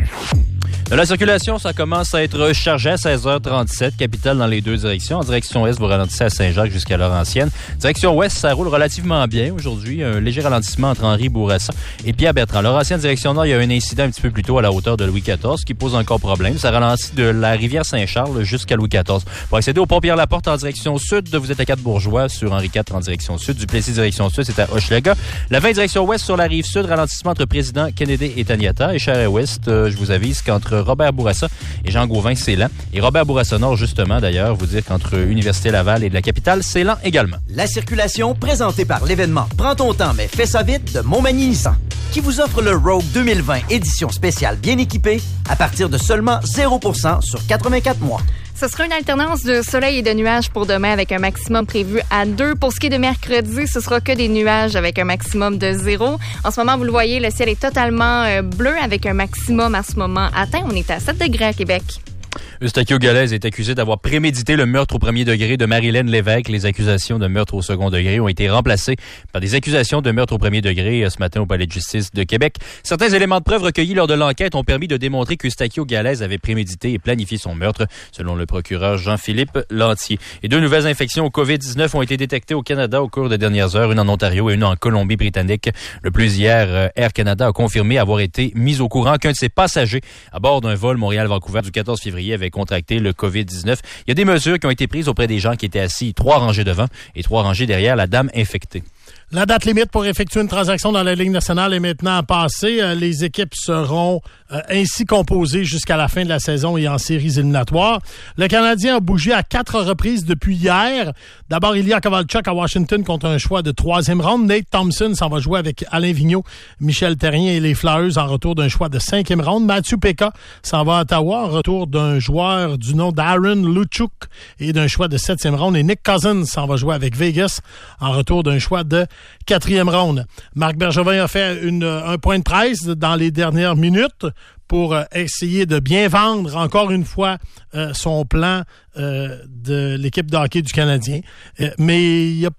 De la circulation, ça commence à être chargé à seize heures trente-sept, capitale dans les deux directions. En direction est, vous ralentissez à Saint-Jacques jusqu'à Laurentienne. Direction ouest, ça roule relativement bien aujourd'hui. Un léger ralentissement entre Henri Bourassa et Pierre-Bertrand. Laurentienne, direction nord, il y a un incident un petit peu plus tôt à la hauteur de Louis quatorze qui pose encore problème. Ça ralentit de la rivière Saint-Charles jusqu'à Louis quatorze. Pour accéder au pont Pierre-Laporte en direction sud, vous êtes à Quatre-Bourgeois sur Henri quatre en direction sud. Duplessis, direction sud, c'est à Hochelaga. La vingt, direction ouest sur la rive sud, ralentissement entre Président Kennedy et Taniata. Et Charest-Ouest, euh, je vous avise qu'entre Robert Bourassa et Jean Gauvin, c'est lent. Et Robert Bourassa-Nord, justement, d'ailleurs, vous dire qu'entre Université Laval et de la capitale, c'est lent également. La circulation présentée par l'événement Prends ton temps, mais fais ça vite de Montmagny Nissan, qui vous offre le Rogue deux mille vingt édition spéciale bien équipée à partir de seulement zéro pour cent sur quatre-vingt-quatre mois. Ce sera une alternance de soleil et de nuages pour demain avec un maximum prévu à deux. Pour ce qui est de mercredi, ce sera que des nuages avec un maximum de zéro. En ce moment, vous le voyez, le ciel est totalement euh, bleu avec un maximum à ce moment atteint. On est à sept degrés à Québec. Eustachio Galès est accusé d'avoir prémédité le meurtre au premier degré de Marilène Lévesque. Les accusations de meurtre au second degré ont été remplacées par des accusations de meurtre au premier degré ce matin au Palais de justice de Québec. Certains éléments de preuve recueillis lors de l'enquête ont permis de démontrer qu'Eustachio Galès avait prémédité et planifié son meurtre, selon le procureur Jean-Philippe Lantier. Et deux nouvelles infections au covid dix-neuf ont été détectées au Canada au cours des dernières heures, une en Ontario et une en Colombie-Britannique. Le plus hier, Air Canada a confirmé avoir été mis au courant qu'un de ses passagers à bord d'un vol Montréal-Vancouver du quatorze février avait contracté le covid dix-neuf. Il y a des mesures qui ont été prises auprès des gens qui étaient assis trois rangées devant et trois rangées derrière la dame infectée. La date limite pour effectuer une transaction dans la Ligue nationale est maintenant passée. Les équipes seront ainsi composées jusqu'à la fin de la saison et en séries éliminatoires. Le Canadien a bougé à quatre reprises depuis hier. D'abord, Ilya Kovalchuk à Washington contre un choix de troisième ronde. Nate Thompson s'en va jouer avec Alain Vigneault, Michel Terrien et les Flyers en retour d'un choix de cinquième ronde. Matthew Pekka s'en va à Ottawa en retour d'un joueur du nom d'Aaron Luchuk et d'un choix de septième ronde. Et Nick Cousins s'en va jouer avec Vegas en retour d'un choix de quatrième ronde. Marc Bergevin a fait une, un point de presse dans les dernières minutes pour euh, essayer de bien vendre encore une fois euh, son plan euh, de l'équipe de hockey du Canadien. Euh, mais il n'y a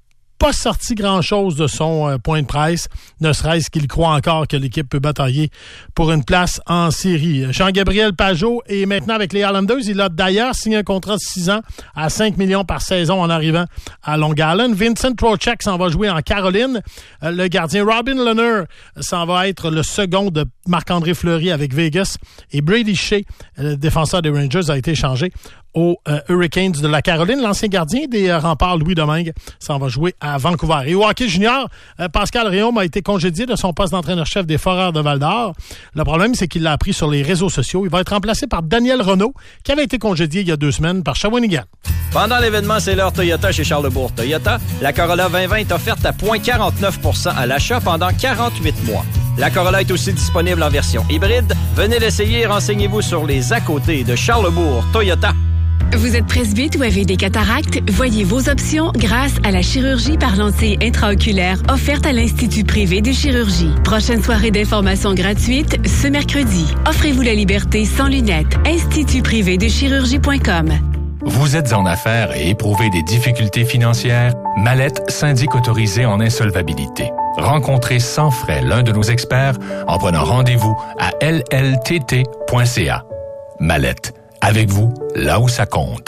pas sorti grand-chose de son euh, point de presse, ne serait-ce qu'il croit encore que l'équipe peut batailler pour une place en série. Jean-Gabriel Pageau est maintenant avec les Islanders. Il a d'ailleurs signé un contrat de six ans à cinq millions par saison en arrivant à Long Island. Vincent Trocheck s'en va jouer en Caroline. Euh, le gardien Robin Lehner s'en va être le second de Marc-André Fleury avec Vegas. Et Brady Shea, le défenseur des Rangers, a été échangé aux euh, Hurricanes de la Caroline. L'ancien gardien des euh, Remparts, Louis Domingue, s'en va jouer à Vancouver. Et au hockey junior, euh, Pascal Réaume a été congédié de son poste d'entraîneur-chef des Foreurs de Val-d'Or. Le problème, c'est qu'il l'a appris sur les réseaux sociaux. Il va être remplacé par Daniel Renaud, qui avait été congédié il y a deux semaines par Shawinigan. Pendant l'événement C'est l'heure Toyota chez Charlesbourg Toyota, la Corolla vingt vingt est offerte à zéro virgule quarante-neuf pour cent à l'achat pendant quarante-huit mois. La Corolla est aussi disponible en version hybride. Venez l'essayer et renseignez-vous sur les à-côtés de Charlesbourg Toyota. Vous êtes presbyte ou avez des cataractes? Voyez vos options grâce à la chirurgie par lentille intraoculaire offerte à l'Institut privé de chirurgie. Prochaine soirée d'information gratuite ce mercredi. Offrez-vous la liberté sans lunettes. institut privé de chirurgie point com. Vous êtes en affaires et éprouvez des difficultés financières? Mallette, syndic autorisé en insolvabilité. Rencontrez sans frais l'un de nos experts en prenant rendez-vous à l l t t point c a. Mallette. Avec vous, là où ça compte.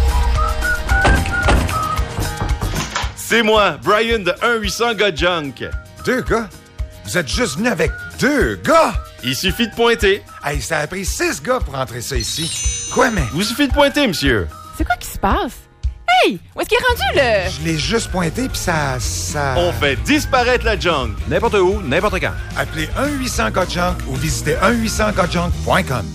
C'est moi, Brian de un huit cents gars Junk. Deux gars? Vous êtes juste venu avec deux gars? Il suffit de pointer. Hey, ça a pris six gars pour entrer ça ici. Quoi, mais? Vous suffit de pointer, monsieur. C'est quoi qui se passe? Hey! Où est-ce qu'il est rendu, le... Je l'ai juste pointé, puis ça, ça... On fait disparaître la junk. N'importe où, n'importe quand. Appelez un huit cents gars Junk ou visitez un huit cents gars junk point com.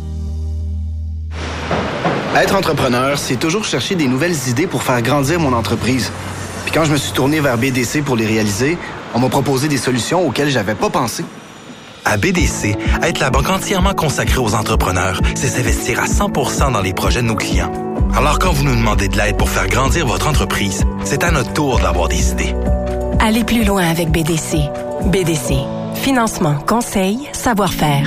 Être entrepreneur, c'est toujours chercher des nouvelles idées pour faire grandir mon entreprise. Puis quand je me suis tourné vers B D C pour les réaliser, on m'a proposé des solutions auxquelles j'avais pas pensé. À B D C, être la banque entièrement consacrée aux entrepreneurs, c'est s'investir à cent pour cent dans les projets de nos clients. Alors quand vous nous demandez de l'aide pour faire grandir votre entreprise, c'est à notre tour d'avoir des idées. Allez plus loin avec B D C. B D C. Financement, conseil, savoir-faire.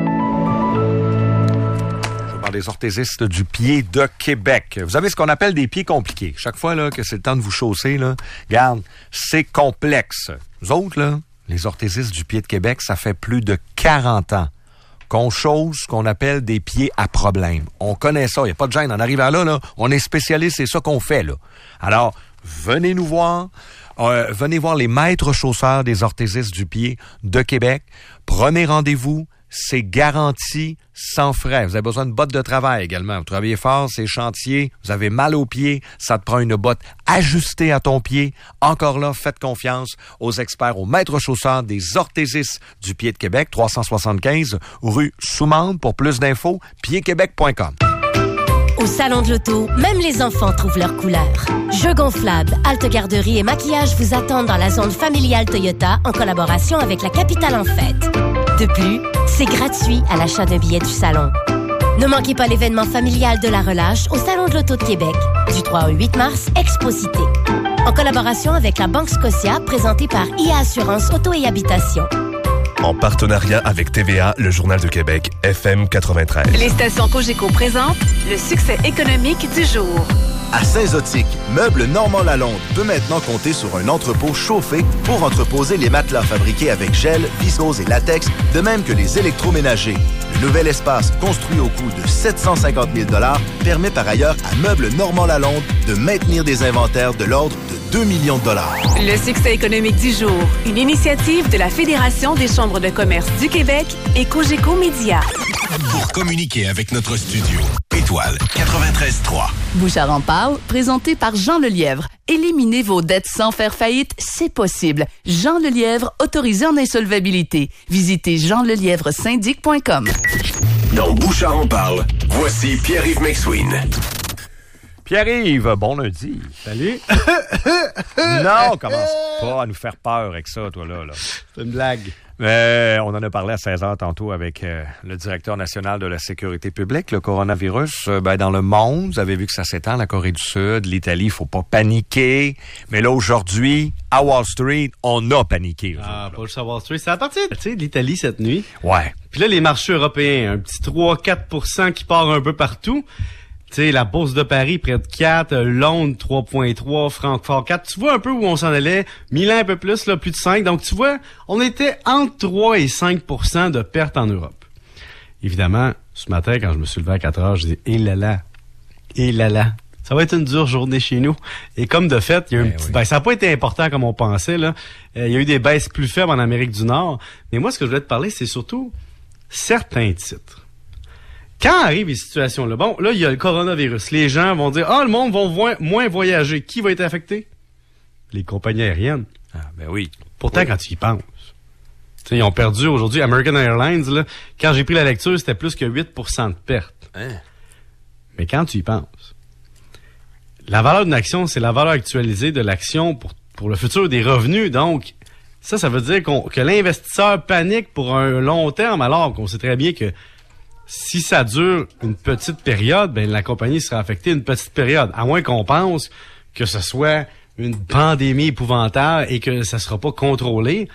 Des orthésistes du pied de Québec. Vous avez ce qu'on appelle des pieds compliqués. Chaque fois là, que c'est le temps de vous chausser, là, regarde, c'est complexe. Nous autres, là, les orthésistes du pied de Québec, ça fait plus de quarante ans qu'on chausse ce qu'on appelle des pieds à problème. On connaît ça, il n'y a pas de gêne. En arrivant là, là, on est spécialiste, c'est ça qu'on fait. Là. Alors, venez nous voir. Euh, venez voir les maîtres chausseurs des orthésistes du pied de Québec. Prenez rendez-vous. C'est garanti sans frais. Vous avez besoin de bottes de travail également. Vous travaillez fort, c'est chantier, vous avez mal aux pieds, ça te prend une botte ajustée à ton pied. Encore là, faites confiance aux experts, aux maîtres chausseurs des orthésistes du pied de Québec, trois cent soixante-quinze rue Soumande. Pour plus d'infos, pied québec point com. Au Salon de l'Auto, même les enfants trouvent leur couleur. Jeux gonflables, halte garderie et maquillage vous attendent dans la zone familiale Toyota en collaboration avec la Capitale en Fête. De plus, c'est gratuit à l'achat d'un billet du salon. Ne manquez pas l'événement familial de la relâche au Salon de l'Auto de Québec, du trois au huit mars, Exposité. En collaboration avec la Banque Scotia, présentée par I A Assurance Auto et Habitation. En partenariat avec T V A, le Journal de Québec, F M quatre-vingt-treize. Les stations Cogeco présentent le succès économique du jour. À Saint-Zotique, Meubles Normand Lalonde peut maintenant compter sur un entrepôt chauffé pour entreposer les matelas fabriqués avec gel, viscose et latex, de même que les électroménagers. Le nouvel espace, construit au coût de sept cent cinquante mille dollars, permet par ailleurs à Meubles Normand Lalonde de maintenir des inventaires de l'ordre de deux millions de dollars. Le succès économique du jour, une initiative de la Fédération des chambres de commerce du Québec et Cogeco Média. Pour communiquer avec notre studio, Étoile quatre-vingt-treize trois. Bouchard en parle, présenté par Jean Lelièvre. Éliminez vos dettes sans faire faillite, c'est possible. Jean Lelièvre, autorisé en insolvabilité. Visitez jean lelièvre syndic point com. Dans Bouchard en parle, voici Pierre-Yves McSween. Pierre-Yves, bon lundi. Salut. Non, commence pas à nous faire peur avec ça, toi, là. là. C'est une blague. Mais on en a parlé à seize heures tantôt avec euh, le directeur national de la sécurité publique, le coronavirus. Euh, ben, dans le monde, vous avez vu que ça s'étend, la Corée du Sud, l'Italie, il faut pas paniquer. Mais là, aujourd'hui, à Wall Street, on a paniqué. Ah, pas juste à Wall Street. C'est à partir, tu sais, de l'Italie cette nuit. Ouais. Puis là, les marchés européens, un petit trois à quatre pour cent qui part un peu partout. Tu sais, la Bourse de Paris, près de quatre, Londres, trois virgule trois, Francfort, quatre. Tu vois un peu où on s'en allait. Milan, un peu plus, là, plus de cinq. Donc, tu vois, on était entre trois et cinq pour cent de pertes en Europe. Évidemment, ce matin, quand je me suis levé à quatre heures, je dis, eh là là, eh là là. Ça va être une dure journée chez nous. Et comme de fait, il y a eu une petite baisse. Ça n'a pas été important comme on pensait, là. Euh, il y a eu des baisses plus faibles en Amérique du Nord. Mais moi, ce que je voulais te parler, c'est surtout certains titres. Quand arrivent les situations-là, bon, là, il y a le coronavirus. Les gens vont dire, ah, le monde va vo- moins voyager. Qui va être affecté? Les compagnies aériennes. Ah, ben oui. Pourtant, oui. quand tu y penses, t'sais, ils ont perdu aujourd'hui. American Airlines, là, quand j'ai pris la lecture, c'était plus que huit pour cent de pertes. Hein? Mais quand tu y penses, la valeur d'une action, c'est la valeur actualisée de l'action pour, pour le futur des revenus. Donc, ça, ça veut dire qu'on, que l'investisseur panique pour un long terme, alors qu'on sait très bien que si ça dure une petite période, ben la compagnie sera affectée une petite période. À moins qu'on pense que ce soit une pandémie épouvantable et que ça sera pas contrôlé.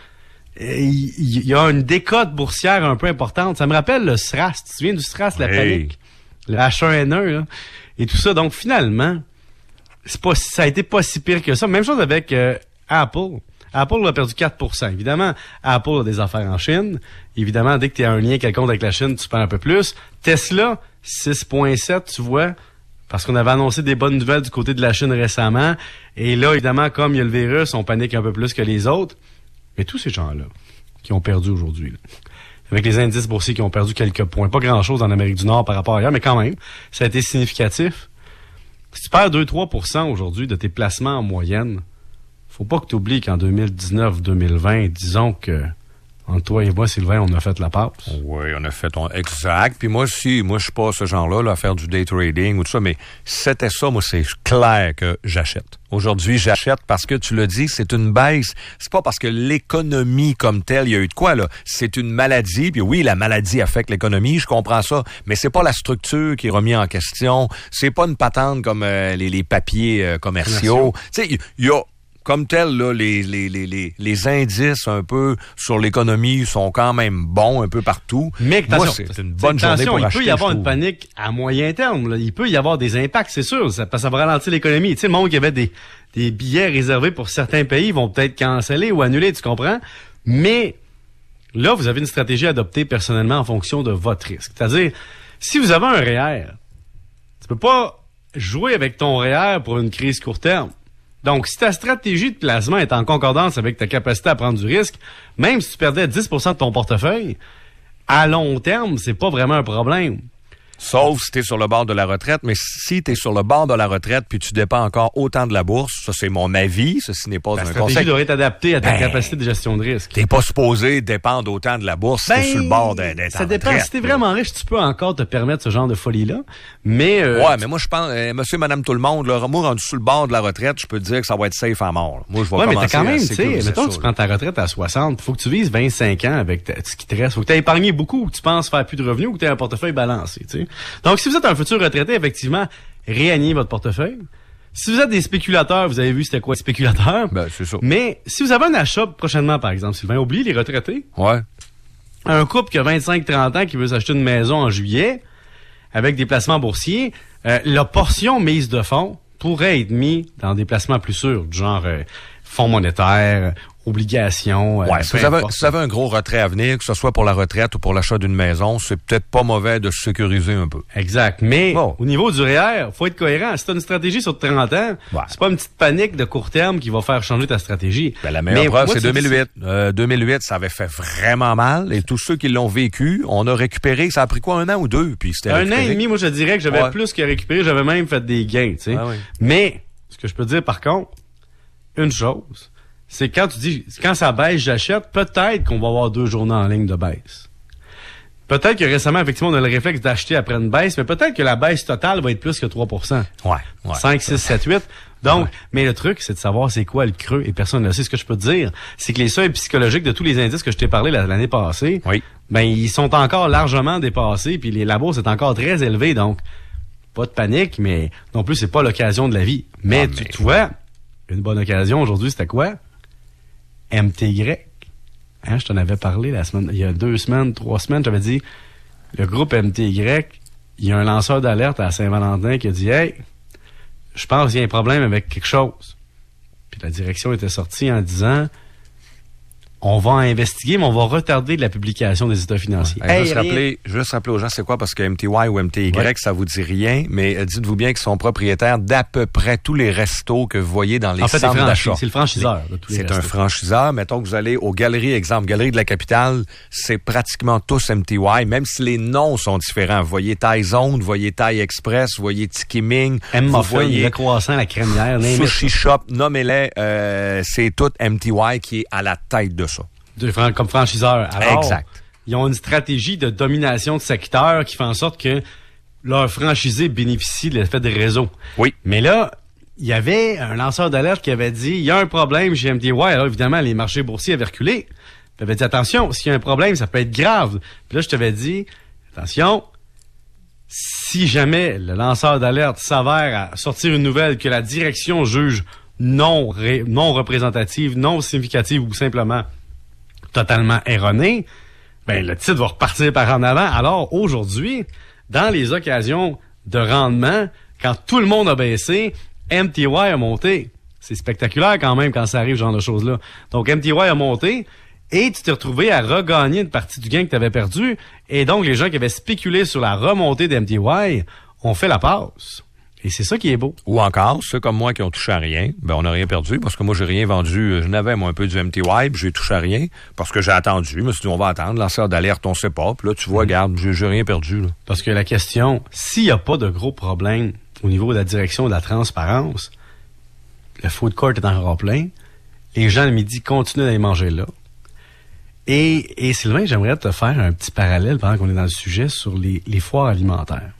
Il y, y a une décote boursière un peu importante. Ça me rappelle le S R A S. Tu te souviens du S R A S, la oui. panique? Le H un N un, là, et tout ça. Donc, finalement, c'est pas, ça a été pas si pire que ça. Même chose avec euh, Apple. Apple a perdu quatre pour cent. Évidemment, Apple a des affaires en Chine. Évidemment, dès que tu as un lien quelconque avec la Chine, tu perds un peu plus. Tesla, six virgule sept, tu vois, parce qu'on avait annoncé des bonnes nouvelles du côté de la Chine récemment. Et là, évidemment, comme il y a le virus, on panique un peu plus que les autres. Mais tous ces gens-là qui ont perdu aujourd'hui, là, avec les indices boursiers qui ont perdu quelques points, pas grand-chose en Amérique du Nord par rapport à ailleurs, mais quand même, ça a été significatif. Si tu perds deux à trois pour cent aujourd'hui de tes placements en moyenne, faut pas que tu oublies qu'en deux mille dix-neuf deux mille vingt, disons que entre toi et moi, Sylvain, on a fait la passe. Oui, on a fait ton exact. Puis moi, si, moi, je suis pas ce genre-là, là, à faire du day trading ou tout ça, mais si c'était ça, moi, c'est clair que j'achète. Aujourd'hui, j'achète parce que, tu l'as dit, c'est une baisse. C'est pas parce que l'économie comme telle, il y a eu de quoi, là. C'est une maladie. Puis oui, la maladie affecte l'économie, je comprends ça. Mais c'est pas la structure qui est remise en question. C'est pas une patente comme euh, les, les papiers euh, commerciaux. Tu sais, il y, y a... Comme tel, là, les, les, les, les, les indices un peu sur l'économie sont quand même bons un peu partout. Mais moi, attention, c'est une bonne journée pour il acheter. Il peut y avoir une panique à moyen terme. Là. Il peut y avoir des impacts, c'est sûr. Ça, ça va ralentir l'économie. Tu sais, le monde qui avait des, des billets réservés pour certains pays vont peut-être canceller ou annuler, tu comprends? Mais là, vous avez une stratégie adoptée personnellement en fonction de votre risque. C'est-à-dire, si vous avez un R E E R, tu peux pas jouer avec ton R E E R pour une crise court terme. Donc, si ta stratégie de placement est en concordance avec ta capacité à prendre du risque, même si tu perdais dix pour cent de ton portefeuille, à long terme, c'est pas vraiment un problème. Sauf si tu es sur le bord de la retraite, mais si tu es sur le bord de la retraite puis tu dépends encore autant de la bourse, ça c'est mon avis, ceci n'est pas La un stratégie conseil. doit être adaptée à ta Ben, capacité de gestion de risque. T'es pas supposé dépendre autant de la bourse si Ben, t'es sur le bord d'être d'être ça en dépend. retraite. Si t'es vraiment riche, tu peux encore te permettre ce genre de folie-là. Mais euh, Ouais, mais moi je pense, euh, monsieur, madame, tout le monde, là, moi rendu sur le bord de la retraite, je peux te dire que ça va être safe à mort. Là. Moi, je vais ouais, mais commencer t'as quand même, à tu sais, sécuriser mettons ça, que tu là. prends ta retraite à soixante, faut que tu vises vingt-cinq ans avec ta- ce qui te reste. Faut que tu aies épargné beaucoup, ou que tu penses faire plus de revenus, ou que tu aies un portefeuille balancé, tu sais. Donc, si vous êtes un futur retraité, effectivement, réanimer votre portefeuille. Si vous êtes des spéculateurs, vous avez vu c'était quoi spéculateur. Ben, c'est ça. Mais si vous avez un achat prochainement, par exemple, Sylvain, oubliez les retraités. Ouais. Un couple qui a vingt-cinq trente ans qui veut s'acheter une maison en juillet avec des placements boursiers, euh, la portion mise de fonds pourrait être mise dans des placements plus sûrs, du genre euh, fonds monétaires, obligations. Ouais, euh, si peu vous, avez, importe. si vous avez un gros retrait à venir, que ce soit pour la retraite ou pour l'achat d'une maison, c'est peut-être pas mauvais de se sécuriser un peu. Exact. Mais Bon. au niveau du R E E R, faut être cohérent. Si tu as une stratégie sur trente ans, Ouais. c'est pas une petite panique de court terme qui va faire changer ta stratégie. Ben, la meilleure Mais preuve, moi, c'est tu deux dis- mille huit. Euh, deux mille huit, ça avait fait vraiment mal. Et tous ceux qui l'ont vécu, on a récupéré. Ça a pris quoi, un an ou deux? Puis c'était Un an récupéré. et demi, moi, je dirais que j'avais Ouais. plus que récupéré. J'avais même fait des gains, tu sais. Ah oui. Mais, ce que je peux dire, par contre, une chose, c'est quand tu dis, quand ça baisse, j'achète, peut-être qu'on va avoir deux journées en ligne de baisse. Peut-être que récemment, effectivement, on a le réflexe d'acheter après une baisse, mais peut-être que la baisse totale va être plus que trois pour cent. Ouais. ouais. cinq, six, sept, huit. Donc, Ouais. mais le truc, c'est de savoir c'est quoi le creux, et personne ne le sait. Ce que je peux te dire, c'est que les seuils psychologiques de tous les indices que je t'ai parlé la- l'année passée, Oui. ben, ils sont encore largement dépassés, puis les labos, c'est encore très élevé, donc, pas de panique, mais non plus, c'est pas l'occasion de la vie. Mais, Ah, tu, mais- tu vois, une bonne occasion aujourd'hui, c'était quoi? M T Y. Hein, je t'en avais parlé la semaine, il y a deux semaines, trois semaines, j'avais dit, le groupe M T Y, il y a un lanceur d'alerte à Saint-Valentin qui a dit « Hey, je pense qu'il y a un problème avec quelque chose. » Puis la direction était sortie en disant « On va investiguer, mais on va retarder la publication des états financiers. Ouais. Hey, juste, rappeler, juste rappeler aux gens, c'est quoi? Parce que M T Y ou M T Y, ouais. ça vous dit rien, mais euh, dites-vous bien qu'ils sont propriétaires d'à peu près tous les restos que vous voyez dans les en fait, centres d'achat. C'est le franchiseur de tous les C'est restos. un franchiseur. Mettons que vous allez aux galeries, exemple, Galerie de la Capitale, c'est pratiquement tous M T Y, même si les noms sont différents. Vous voyez Thai Zone, vous voyez Thai Express, vous voyez Tiki Ming, M. vous Muffin, voyez le croissant, la crémière, Sushi Shop, nommez-les, euh, c'est tout M T Y qui est à la tête de ça. De, comme franchiseur. Alors, exact. Ils ont une stratégie de domination de secteur qui fait en sorte que leurs franchisés bénéficient de l'effet de réseau. Oui. Mais là, il y avait un lanceur d'alerte qui avait dit, il y a un problème chez M T Y. Alors, évidemment, les marchés boursiers avaient reculé. Il avait dit, attention, s'il y a un problème, ça peut être grave. Puis là, je t'avais dit, attention, si jamais le lanceur d'alerte s'avère à sortir une nouvelle que la direction juge non, ré, non représentative, non significative ou simplement totalement erroné, ben le titre va repartir par en avant. Alors aujourd'hui, dans les occasions de rendement, quand tout le monde a baissé, M T Y a monté. C'est spectaculaire quand même quand ça arrive, ce genre de choses-là. Donc M T Y a monté et tu t'es retrouvé à regagner une partie du gain que tu avais perdu. Et donc les gens qui avaient spéculé sur la remontée d'M T Y ont fait la passe. Et c'est ça qui est beau. Ou encore, ceux comme moi qui ont touché à rien, ben on n'a rien perdu parce que moi, j'ai rien vendu. Je n'avais, moi, un peu du M T Y, puis j'ai touché à rien parce que j'ai attendu. Je me suis dit, on va attendre. Lanceur d'alerte, on sait pas. Puis là, tu vois, regarde, j'ai, j'ai rien perdu. Là. Parce que la question, s'il n'y a pas de gros problèmes au niveau de la direction de la transparence, le food court est encore plein. Les gens, le midi, continuent d'aller manger là. Et, et Sylvain, j'aimerais te faire un petit parallèle pendant qu'on est dans le sujet sur les, les foires alimentaires.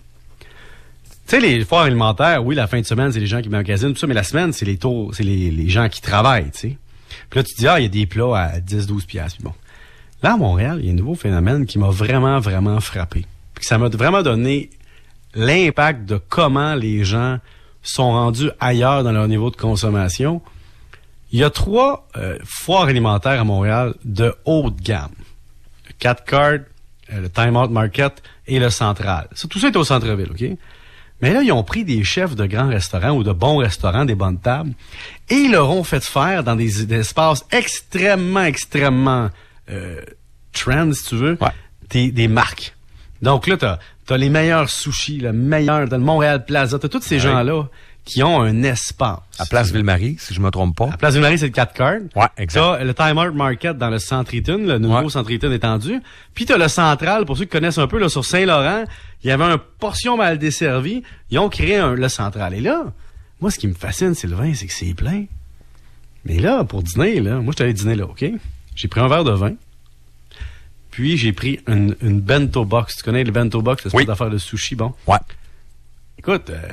Tu sais, les foires alimentaires, oui, la fin de semaine, c'est les gens qui magasinent, tout ça, mais la semaine, c'est les tours, c'est les, les gens qui travaillent, tu sais. Puis là, tu te dis, ah, il y a des plats à dix douze piastres, puis bon. Là, à Montréal, il y a un nouveau phénomène qui m'a vraiment, vraiment frappé. Puis ça m'a vraiment donné l'impact de comment les gens sont rendus ailleurs dans leur niveau de consommation. Il y a trois euh, foires alimentaires à Montréal de haute gamme. Le Cat Card, euh, le Time Out Market et le Central. Ça, tout ça est au centre-ville, OK? Mais là, ils ont pris des chefs de grands restaurants ou de bons restaurants, des bonnes tables, et ils leur ont fait faire dans des, des espaces extrêmement, extrêmement euh, trend, si tu veux, ouais. des, des marques. Donc là, t'as, t'as les meilleurs sushis, le meilleur, t'as le Montréal Plaza, t'as tous ces ouais. gens-là qui ont un espace. À Place Ville-Marie, si je me trompe pas. À Place Ville-Marie, c'est le Cat Card. Ouais, exact. T'as le Time Out Market dans le Centre Eaton, le nouveau ouais. Centre Eaton étendu. Puis t'as le Central, pour ceux qui connaissent un peu, là, sur Saint-Laurent, il y avait une portion mal desservie. Ils ont créé un, le Central. Et là, moi, ce qui me fascine, Sylvain, c'est que c'est plein. Mais là, pour dîner, là, moi, je suis allé dîner là, OK? J'ai pris un verre de vin. Puis, j'ai pris une, une bento box. Tu connais le bento box, l'espèce oui. d'affaire de sushi, bon? Ouais. Écoute, euh,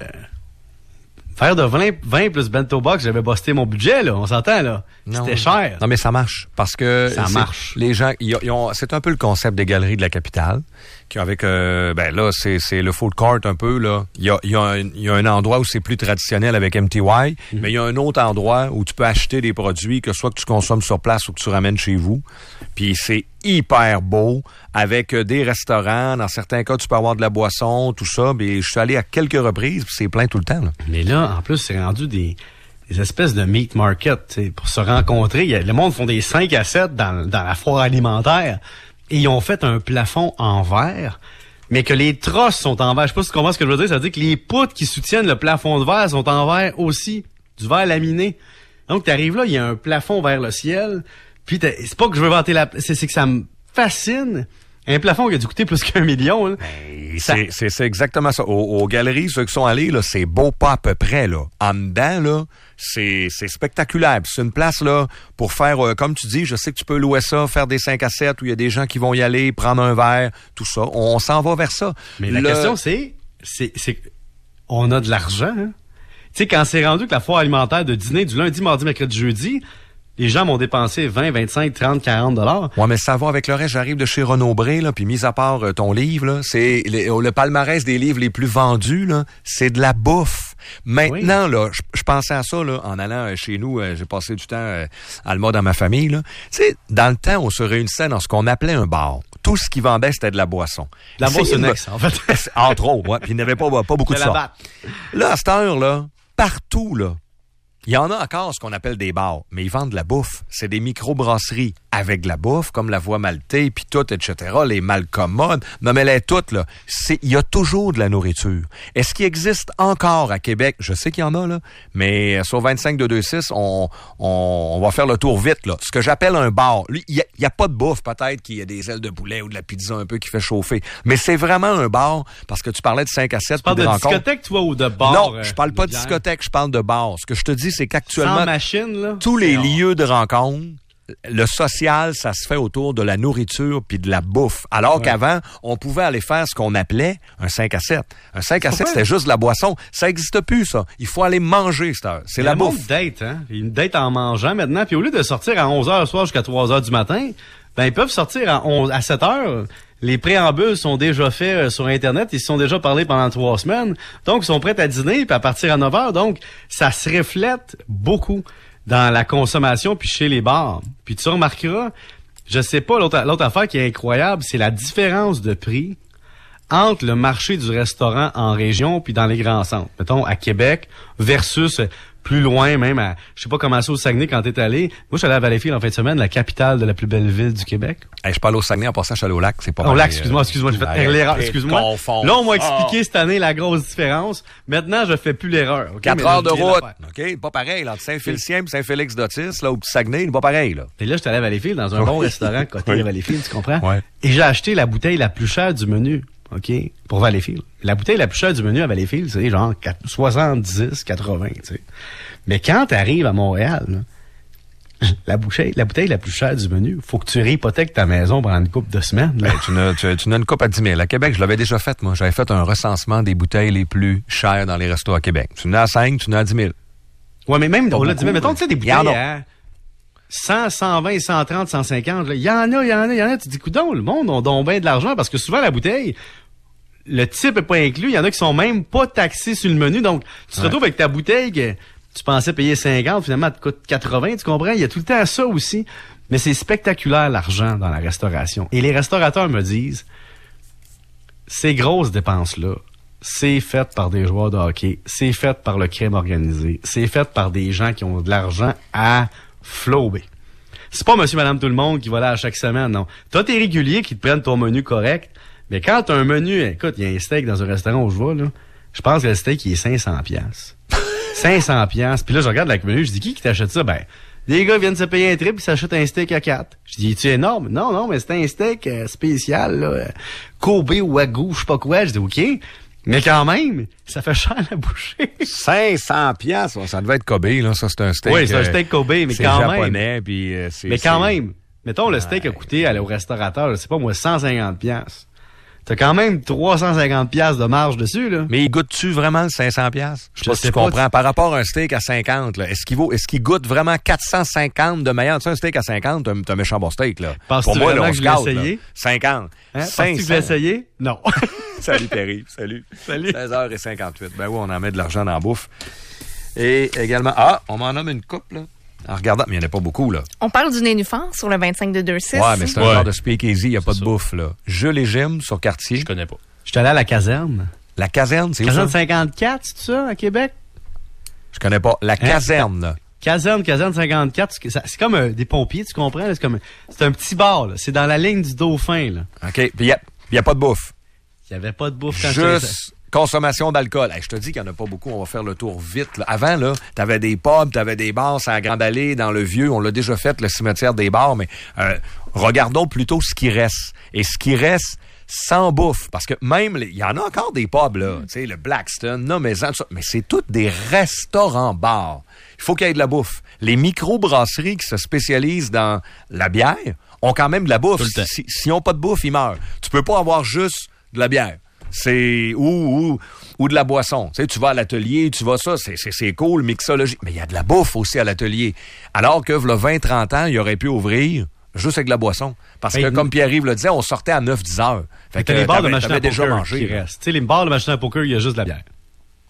faire de vin, vin plus bento box, j'avais busté mon budget, là. On s'entend, là. Non. C'était cher. Non, mais ça marche. Parce que. Ça marche. Les gens, ils, ils ont, c'est un peu le concept des galeries de la capitale. Qui avec, euh, ben là, c'est, c'est le food court un peu, là. Il y a, il y a un, il y a un endroit où c'est plus traditionnel avec M T Y, mm-hmm. mais il y a un autre endroit où tu peux acheter des produits que soit que tu consommes sur place ou que tu ramènes chez vous. Puis c'est hyper beau, avec des restaurants. Dans certains cas, tu peux avoir de la boisson, tout ça. Mais je suis allé à quelques reprises, puis c'est plein tout le temps, là. Mais là, en plus, c'est rendu des, des espèces de meat market, t'sais, pour se rencontrer. Il y a, le monde font des cinq à sept dans, dans la foire alimentaire. Et ils ont fait un plafond en verre, mais que les trosses sont en verre. Je sais pas si tu comprends ce que je veux dire. Ça veut dire que les poutres qui soutiennent le plafond de verre sont en verre aussi. Du verre laminé. Donc, tu arrives là, il y a un plafond vers le ciel. Puis, c'est pas que je veux vanter la... C'est, c'est que ça me fascine. Un plafond qui a dû coûter plus qu'un million. Là. Ben, ça... c'est, c'est, c'est exactement ça. Aux, aux galeries, ceux qui sont allés, là, c'est beau pas à peu près. Là. En dedans, là, c'est, c'est spectaculaire. Puis c'est une place là pour faire, euh, comme tu dis, je sais que tu peux louer ça, faire des cinq à sept où il y a des gens qui vont y aller, prendre un verre, tout ça. On, on s'en va vers ça. Mais la Le... question, c'est, c'est, c'est, on a de l'argent. Hein? Tu sais, quand c'est rendu que la foire alimentaire de dîner du lundi, mardi, mercredi, jeudi, les gens m'ont dépensé vingt, vingt-cinq, trente, quarante dollars. Ouais, mais ça va avec le reste. J'arrive de chez Renaud Bré, là, puis mis à part euh, ton livre, là, c'est les, le palmarès des livres les plus vendus, là, c'est de la bouffe. Maintenant, oui. là, je pensais à ça là, en allant euh, chez nous. Euh, j'ai passé du temps euh, à le mode dans ma famille. Tu sais, dans le temps, on se réunissait dans ce qu'on appelait un bar. Tout ce qu'ils vendaient, c'était de la boisson. De la boisson nex, en fait. Entre autres, ouais. Puis il n'y avait pas, pas beaucoup de ça. Là, à cette heure, là, partout, là, il y en a encore ce qu'on appelle des bars, mais ils vendent de la bouffe. C'est des micro-brasseries avec de la bouffe, comme la Voie Maltais, puis tout, et cetera, les Malcommodes, nommez-les toutes, là. C'est, il y a toujours de la nourriture. Est-ce qu'il existe encore à Québec? Je sais qu'il y en a, là, mais sur vingt-cinq deux vingt-six, on, on, on va faire le tour vite, là. Ce que j'appelle un bar, lui, il n'y a, a pas de bouffe, peut-être qu'il y a des ailes de poulet ou de la pizza un peu qui fait chauffer, mais c'est vraiment un bar, parce que tu parlais de cinq à sept. Tu parles de rencontres. Discothèque, toi, ou de bar? Non, je parle euh, pas de discothèque, je parle de bar. Ce que je te dis, c'est qu'actuellement, sans machine, là, tous les lieux de rencontre, le social, ça se fait autour de la nourriture puis de la bouffe. Alors ouais. qu'avant, on pouvait aller faire ce qu'on appelait un cinq à sept. Un cinq à sept, c'était juste de la boisson. Ça n'existe plus, ça. Il faut aller manger, cette heure. C'est la bouffe. Une date, hein? Une date en mangeant maintenant. Puis au lieu de sortir à onze heures le soir jusqu'à trois heures du matin, ben ils peuvent sortir à, onze, à sept heures. Les préambules sont déjà faits euh, sur Internet. Ils se sont déjà parlé pendant trois semaines. Donc, ils sont prêts à dîner puis à partir à neuf heures. Donc, ça se reflète beaucoup dans la consommation puis chez les bars. Puis tu remarqueras, je sais pas, l'autre, l'autre affaire qui est incroyable, c'est la différence de prix entre le marché du restaurant en région puis dans les grands centres. Mettons, à Québec versus plus loin, même à, je sais pas comment c'est au Saguenay quand t'es allé. Moi, je suis allé à Valleyfield en fin de semaine, la capitale de la plus belle ville du Québec. Hey, je parle au Saguenay, en passant, je suis allé au lac, c'est pas mal. Au lac, excuse-moi, excuse-moi, j'ai fait Arrête, l'erreur, excuse-moi. Là, on m'a expliqué oh. cette année la grosse différence. Maintenant, je fais plus l'erreur. Okay? Quatre heures de route. OK, pas pareil, là, entre Saint-Félicien et Saint-Félix-d'Otis, là, au petit Saguenay, pas pareil, là. Et là, je suis allé à Valleyfield dans un bon restaurant côté oui. de Valleyfield, tu comprends? Ouais. Et j'ai acheté la bouteille la plus chère du menu. OK, pour Valleyfield. La bouteille la plus chère du menu à Valleyfield, c'est genre soixante-dix, quatre-vingts, tu sais. Mais quand t'arrives à Montréal, là, la bouteille, la bouteille la plus chère du menu, faut que tu réhypothèques ta maison pendant une couple de semaines. Là. Ben, tu, n'as, tu, tu n'as une coupe à dix mille. À Québec, je l'avais déjà fait, moi. J'avais fait un recensement des bouteilles les plus chères dans les restos à Québec. Tu n'as à cinq, tu n'as à dix mille. Ouais, mais même au-delà de dix mille, mettons, tu sais, des bouteilles à cent, cent vingt, cent trente, cent cinquante, il y en a, il y en a, il y en a. Tu te dis, coudonc, le monde, on donne bien de l'argent parce que souvent, la bouteille, le type est pas inclus. Il y en a qui sont même pas taxés sur le menu. Donc, tu te ouais. retrouves avec ta bouteille que tu pensais payer cinquante, finalement, elle te coûte quatre-vingts, tu comprends? Il y a tout le temps ça aussi. Mais c'est spectaculaire, l'argent dans la restauration. Et les restaurateurs me disent, ces grosses dépenses-là, c'est fait par des joueurs de hockey, c'est fait par le crime organisé, c'est fait par des gens qui ont de l'argent à flouber. C'est pas monsieur, madame, tout le monde qui va là à chaque semaine, non. T'as tes réguliers qui te prennent ton menu correct, mais quand t'as un menu, écoute, il y a un steak dans un restaurant où je vais, là, je pense que le steak, il est cinq cents piastres. cinq cents piastres. Puis là, je regarde la menu, je dis, qui qui t'achète ça? Ben, des gars viennent se payer un trip, ils s'achètent un steak à quatre. Je dis, es-tu énorme? Non, non, mais c'est un steak euh, spécial, là, euh, Kobe ou Wagyu, je sais pas quoi. Je dis, OK. Mais quand même, ça fait cher la bouchée. cinq cents piastres, ça devait être Kobe, là. Ça, c'est un steak. Oui, c'est un steak Kobe, mais c'est quand japonais, même. Puis, euh, c'est, mais quand c'est... même, mettons, le steak ouais. a coûté aller au restaurateur, je sais pas moi, cent cinquante piastres. T'as quand même trois cent cinquante piastres de marge dessus, là. Mais il goûte-tu vraiment le cinq cents piastres? Je sais pas si tu comprends. Tu... Par rapport à un steak à cinquante, là, est-ce qu'il vaut, est-ce qu'il goûte vraiment quatre cent cinquante de meilleur? Tu sais, un steak à cinquante, t'as, t'as un méchant bon steak, là. Penses-tu Pour moi, là, on que je l'ai essayé? Là. cinquante. Hein? Penses-tu que je l'ai essayé? Non. Salut, Terry. Salut. Salut. seize heures cinquante-huit. Ben oui, on en met de l'argent dans la bouffe. Et également, ah, on m'en nomme une coupe, là. En regardant, mais il n'y en a pas beaucoup, là. On parle du Nénuphar sur le vingt-cinq deux vingt-six. Ouais, mais c'est un ouais. genre de speakeasy, il n'y a pas de bouffe, là. Jules et Jim sur Cartier. Je connais pas. Je suis allé à la caserne. La caserne, c'est où ça? Caserne cinquante-quatre, c'est ça, à Québec? Je connais pas. La caserne, là. Caserne, caserne cinquante-quatre, c'est comme euh, des pompiers, tu comprends? C'est comme, c'est un petit bar, là. C'est dans la ligne du Dauphin, là. OK. Puis il n'y a, y a pas de bouffe. Il n'y avait pas de bouffe quand Juste consommation d'alcool. Hey, je te dis qu'il n'y en a pas beaucoup. On va faire le tour vite, là. Avant, là, t'avais des pubs, t'avais des bars, c'est à Grande Allée, dans le Vieux. On l'a déjà fait, le cimetière des bars, mais euh, regardons plutôt ce qui reste. Et ce qui reste, sans bouffe, parce que même, il y en a encore des pubs, là, tu sais, le Blackstone, non, mais, mais c'est tous des restaurants-bars. Il faut qu'il y ait de la bouffe. Les micro-brasseries qui se spécialisent dans la bière ont quand même de la bouffe. Si, s'ils n'ont pas de bouffe, ils meurent. Tu peux pas avoir juste de la bière. C'est ou, ou, ou de la boisson. Tu sais, tu vas à l'atelier, tu vas ça, c'est, c'est, c'est cool, mixologie. Mais il y a de la bouffe aussi à l'atelier. Alors que, il y a vingt trente ans, il aurait pu ouvrir juste avec de la boisson. Parce que, hey, comme Pierre-Yves le disait, on sortait à neuf dix heures. Fait que les bars de machine à poker qui restent. Tu sais, les bars de machine à poker, il y a juste de la bière.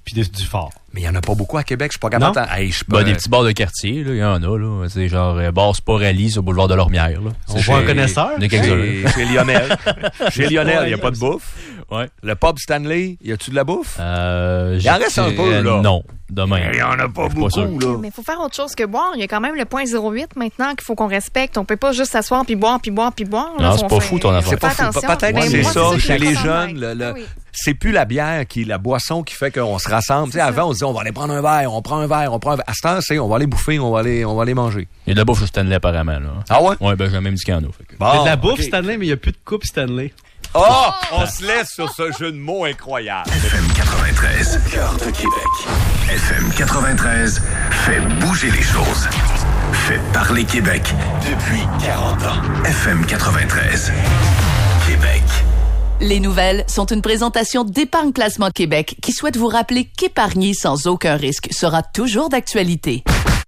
puis du, du fort. Mais il n'y en a pas beaucoup à Québec. Je suis pas capable. Hey, je ben, des petits bars de quartier, il y en a. Là. C'est genre euh, bar Sport Rally sur le boulevard de Lormière. Là. On voit un connaisseur. Chez, chez Lionel. Chez Lionel, il n'y a pas de bouffe. Ouais. Le pub Stanley, y a-tu de la bouffe? Euh, il en reste un peu, là. Non, demain. Il n'y en a pas beaucoup, pas là. Mais il faut faire autre chose que boire. Il y a quand même le point zéro huit maintenant qu'il faut qu'on respecte. On peut pas juste s'asseoir puis boire, puis boire, puis boire. Non, là, c'est pas fou ton affaire. C'est pas fou. Peut-être que c'est ça, chez les jeunes. Le, le, oui. C'est plus la bière qui est la boisson qui fait qu'on se rassemble. Tu sais, avant, on se disait, on va aller prendre un verre, on prend un verre, on prend un verre. À ce temps, c'est, on va aller bouffer, on va aller, on va aller manger. Il y a de la bouffe au Stanley, apparemment, là. Ah ouais? Ouais, ben, j'ai même dit qu'il y en a. Que... Bon, il y a de la bouffe okay. Stanley, mais il n'y a plus de coupe Stanley. Oh! On se laisse sur ce jeu de mots incroyable. F M quatre-vingt-treize, cœur de Québec. F M quatre-vingt-treize fait bouger les choses. Fait parler Québec depuis quarante ans. F M quatre-vingt-treize, Québec. Les nouvelles sont une présentation d'Épargne Placement Québec qui souhaite vous rappeler qu'épargner sans aucun risque sera toujours d'actualité.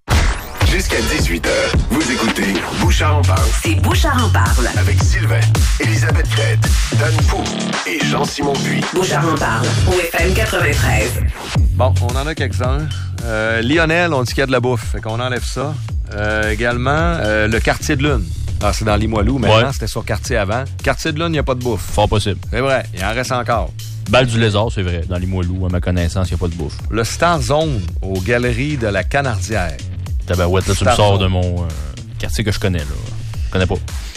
Jusqu'à dix-huit heures, vous écoutez Bouchard en parle. C'est Bouchard en parle. Avec Sylvain, Élisabeth Crête, Dan Pau et Jean-Simon Puy. Bouchard en parle au F M quatre-vingt-treize. Bon, on en a quelques-uns. Euh, Lionel, on dit qu'il y a de la bouffe. Fait qu'on enlève ça. Euh, également, euh, le quartier de lune. Ah, c'est dans Limoilou. Maintenant, ouais. C'était sur quartier avant. Quartier de lune, il n'y a pas de bouffe. Fort possible. C'est vrai. Il en reste encore. Balle du Lézard, c'est vrai. Dans Limoilou, à ma connaissance, il n'y a pas de bouffe. Le Star Zone aux Galeries de la Canardière. Tabarouette, là, tu me sors de mon euh, quartier que je connais, là. Je connais pas.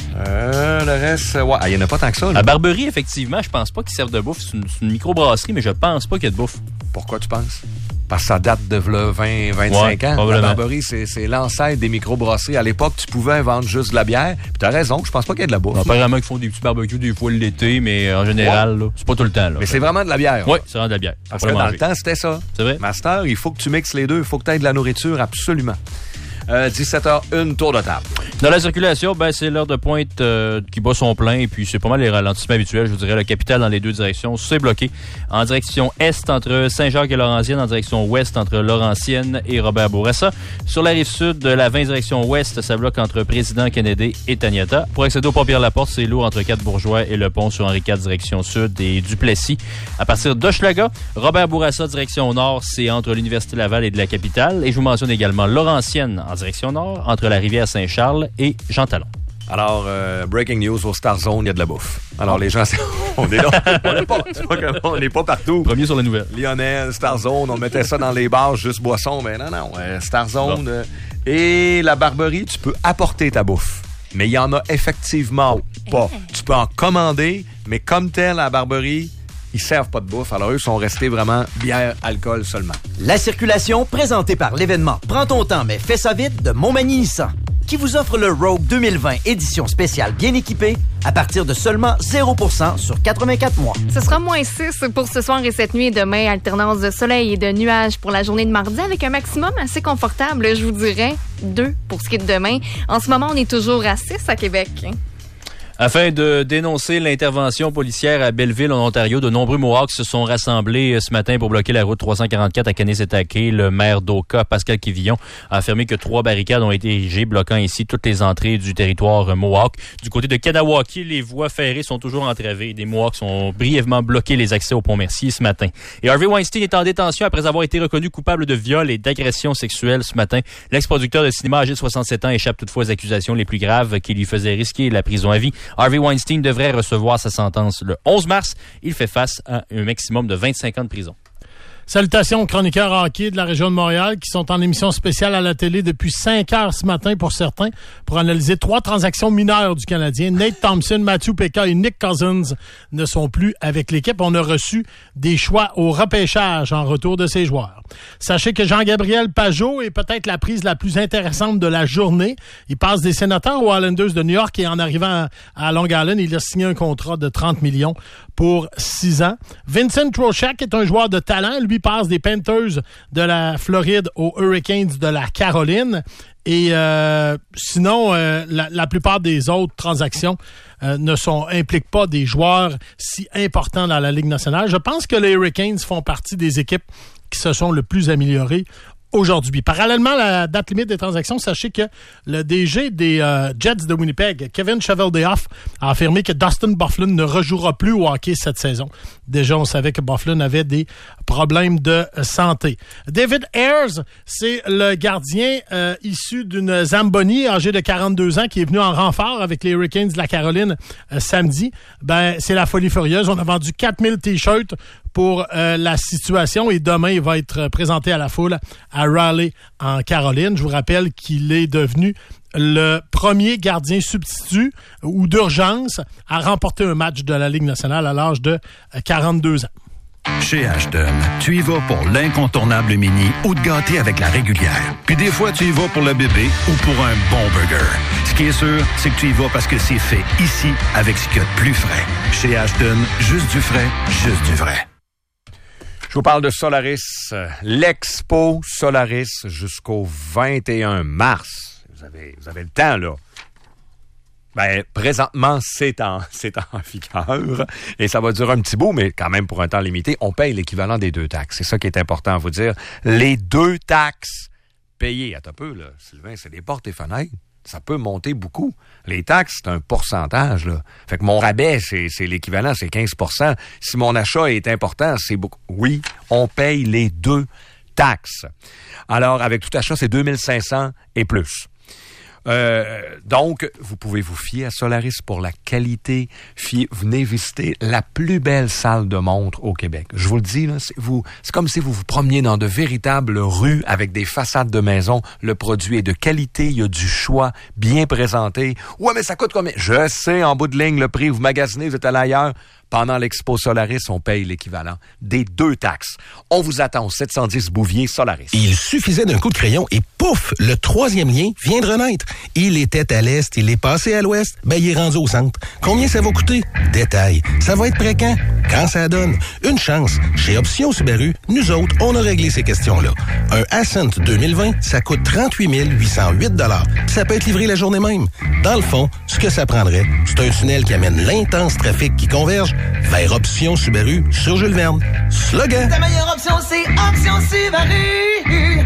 Euh, le reste, ouais. Ah, il n'y en a pas tant que ça, là. À Barberie, effectivement, je pense pas qu'ils servent de bouffe. C'est une, c'est une microbrasserie, mais je pense pas qu'il y ait de bouffe. Pourquoi tu penses? Parce que ça date de vingt, vingt-cinq ouais, ans. La Barberie, c'est, c'est l'ancêtre des microbrasseries. À l'époque, tu pouvais vendre juste de la bière. Puis t'as raison, je pense pas qu'il y ait de la bouffe. Apparemment qu'ils font des petits barbecues des fois l'été, mais en général, ouais. là, c'est pas tout le temps. Là, mais c'est vraiment de la bière. Oui, c'est vraiment de la bière. Parce que dans le temps, c'était ça. C'est vrai. Master, il faut que tu mixes les deux. Il faut que tu aies de la nourriture, absolument. Euh, dix-sept heures une, tour de table. Dans la circulation, ben, c'est l'heure de pointe euh, qui bat son plein, et puis c'est pas mal les ralentissements habituels. Je vous dirais, la capitale dans les deux directions, c'est bloqué. En direction est entre Saint-Jacques et Laurentienne, en direction ouest entre Laurentienne et Robert-Bourassa. Sur la rive sud de la vingt direction ouest, ça bloque entre Président Kennedy et Taniata. Pour accéder au pont Pierre-Laporte, c'est lourd entre Quatre-Bourgeois et le pont sur Henri quatre direction sud et Duplessis. À partir d'Hochelaga, Robert-Bourassa direction nord, c'est entre l'Université Laval et de la capitale. Et je vous mentionne également Laurentienne en direction nord, entre la rivière Saint-Charles et Jean Talon. Alors, euh, breaking news, au Star Zone, il y a de la bouffe. Alors, les gens, on est là. On n'est pas, c'est pas comme, on n'est pas partout. Premier sur la nouvelle. Lionel, Star Zone, on mettait ça dans les bars, juste boisson. Mais non, non, euh, Star Zone. Euh, et la Barberie, tu peux apporter ta bouffe. Mais il y en a effectivement pas. Tu peux en commander, mais comme tel, à la Barberie, ils servent pas de bouffe, alors eux sont restés vraiment bière, alcool seulement. La circulation présentée par l'événement Prends ton temps, mais fais ça vite de Montmagny Nissan, qui vous offre le Rogue deux mille vingt édition spéciale bien équipée à partir de seulement zéro pour cent sur quatre-vingt-quatre mois. Ce sera moins six pour ce soir et cette nuit et demain, alternance de soleil et de nuages pour la journée de mardi avec un maximum assez confortable, je vous dirais, deux pour ce qui est de demain. En ce moment, on est toujours à six à Québec. Afin de dénoncer l'intervention policière à Belleville, en Ontario, de nombreux Mohawks se sont rassemblés ce matin pour bloquer la route trois cent quarante-quatre à Kanesatake. Le maire d'Oka, Pascal Quivillon, a affirmé que trois barricades ont été érigées, bloquant ici toutes les entrées du territoire Mohawk. Du côté de Kanawaki, les voies ferrées sont toujours entravées. Des Mohawks ont brièvement bloqué les accès au pont Mercier ce matin. Et Harvey Weinstein est en détention après avoir été reconnu coupable de viol et d'agression sexuelle ce matin. L'ex-producteur de cinéma âgé de soixante-sept ans échappe toutefois aux accusations les plus graves qui lui faisaient risquer la prison à vie. Harvey Weinstein devrait recevoir sa sentence le onze mars. Il fait face à un maximum de vingt-cinq ans de prison. Salutations aux chroniqueurs hockey de la région de Montréal qui sont en émission spéciale à la télé depuis cinq heures ce matin pour certains pour analyser trois transactions mineures du Canadien. Nate Thompson, Matthew Pekka et Nick Cousins ne sont plus avec l'équipe. On a reçu des choix au repêchage en retour de ces joueurs. Sachez que Jean-Gabriel Pageau est peut-être la prise la plus intéressante de la journée. Il passe des Sénateurs aux Islanders de New York et en arrivant à Long Island, il a signé un contrat de trente millions pour six ans. Vincent Trocheck est un joueur de talent. Lui passe des Panthers de la Floride aux Hurricanes de la Caroline. Et euh, sinon, euh, la, la plupart des autres transactions euh, ne sont impliquent pas des joueurs si importants dans la Ligue nationale. Je pense que les Hurricanes font partie des équipes qui se sont le plus améliorées aujourd'hui. Parallèlement à la date limite des transactions, sachez que le D G des euh, Jets de Winnipeg, Kevin Cheveldayoff, a affirmé que Dustin Byfuglien ne rejouera plus au hockey cette saison. Déjà, on savait que Byfuglien avait des problèmes de santé. David Ayres, c'est le gardien euh, issu d'une Zamboni, âgé de quarante-deux ans, qui est venu en renfort avec les Hurricanes de la Caroline euh, samedi. Ben, c'est la folie furieuse. On a vendu quatre mille t-shirts pour euh, la situation et demain, il va être présenté à la foule à Raleigh, en Caroline. Je vous rappelle qu'il est devenu le premier gardien substitut ou d'urgence à remporter un match de la Ligue nationale à l'âge de quarante-deux ans. Chez Ashton, tu y vas pour l'incontournable mini ou de gâter avec la régulière. Puis des fois, tu y vas pour le bébé ou pour un bon burger. Ce qui est sûr, c'est que tu y vas parce que c'est fait ici avec ce qu'il y a de plus frais. Chez Ashton, juste du frais, juste du vrai. Je vous parle de Solaris, l'Expo Solaris jusqu'au vingt et un mars. Vous avez, vous avez le temps, là. Ben, présentement, c'est en, c'est en vigueur et ça va durer un petit bout, mais quand même pour un temps limité, on paye l'équivalent des deux taxes. C'est ça qui est important à vous dire. Les deux taxes payées. Attends un peu, là, Sylvain, c'est des portes et fenêtres. Ça peut monter beaucoup. Les taxes, c'est un pourcentage, là. Fait que mon rabais, c'est, c'est l'équivalent, c'est quinze pour cent. Si mon achat est important, c'est beaucoup. Oui, on paye les deux taxes. Alors, avec tout achat, c'est deux mille cinq cents et plus. Euh, donc, vous pouvez vous fier à Solaris pour la qualité. Fiez, venez visiter la plus belle salle de montre au Québec. Je vous le dis, là, c'est, vous, c'est comme si vous vous promeniez dans de véritables rues avec des façades de maisons. Le produit est de qualité, il y a du choix, bien présenté. Ouais, mais ça coûte combien? Je sais, en bout de ligne, le prix, vous magasinez, vous êtes allé ailleurs. Pendant l'Expo Solaris, on paye l'équivalent des deux taxes. On vous attend au sept cent dix Bouvier Solaris. Il suffisait d'un coup de crayon et pouf, le troisième lien vient de renaître. Il était à l'est, il est passé à l'ouest, ben il est rendu au centre. Combien ça va coûter? Détail. Ça va être prêt quand? Quand ça donne. Une chance. Chez Option Subaru, nous autres, on a réglé ces questions-là. Un Ascent deux mille vingt, ça coûte trente-huit mille huit cent huit dollars. Ça peut être livré la journée même. Dans le fond, ce que ça prendrait, c'est un tunnel qui amène l'intense trafic qui converge vers Option Subaru sur Jules Verne. Slogan! Ta meilleure option, c'est Option Subaru!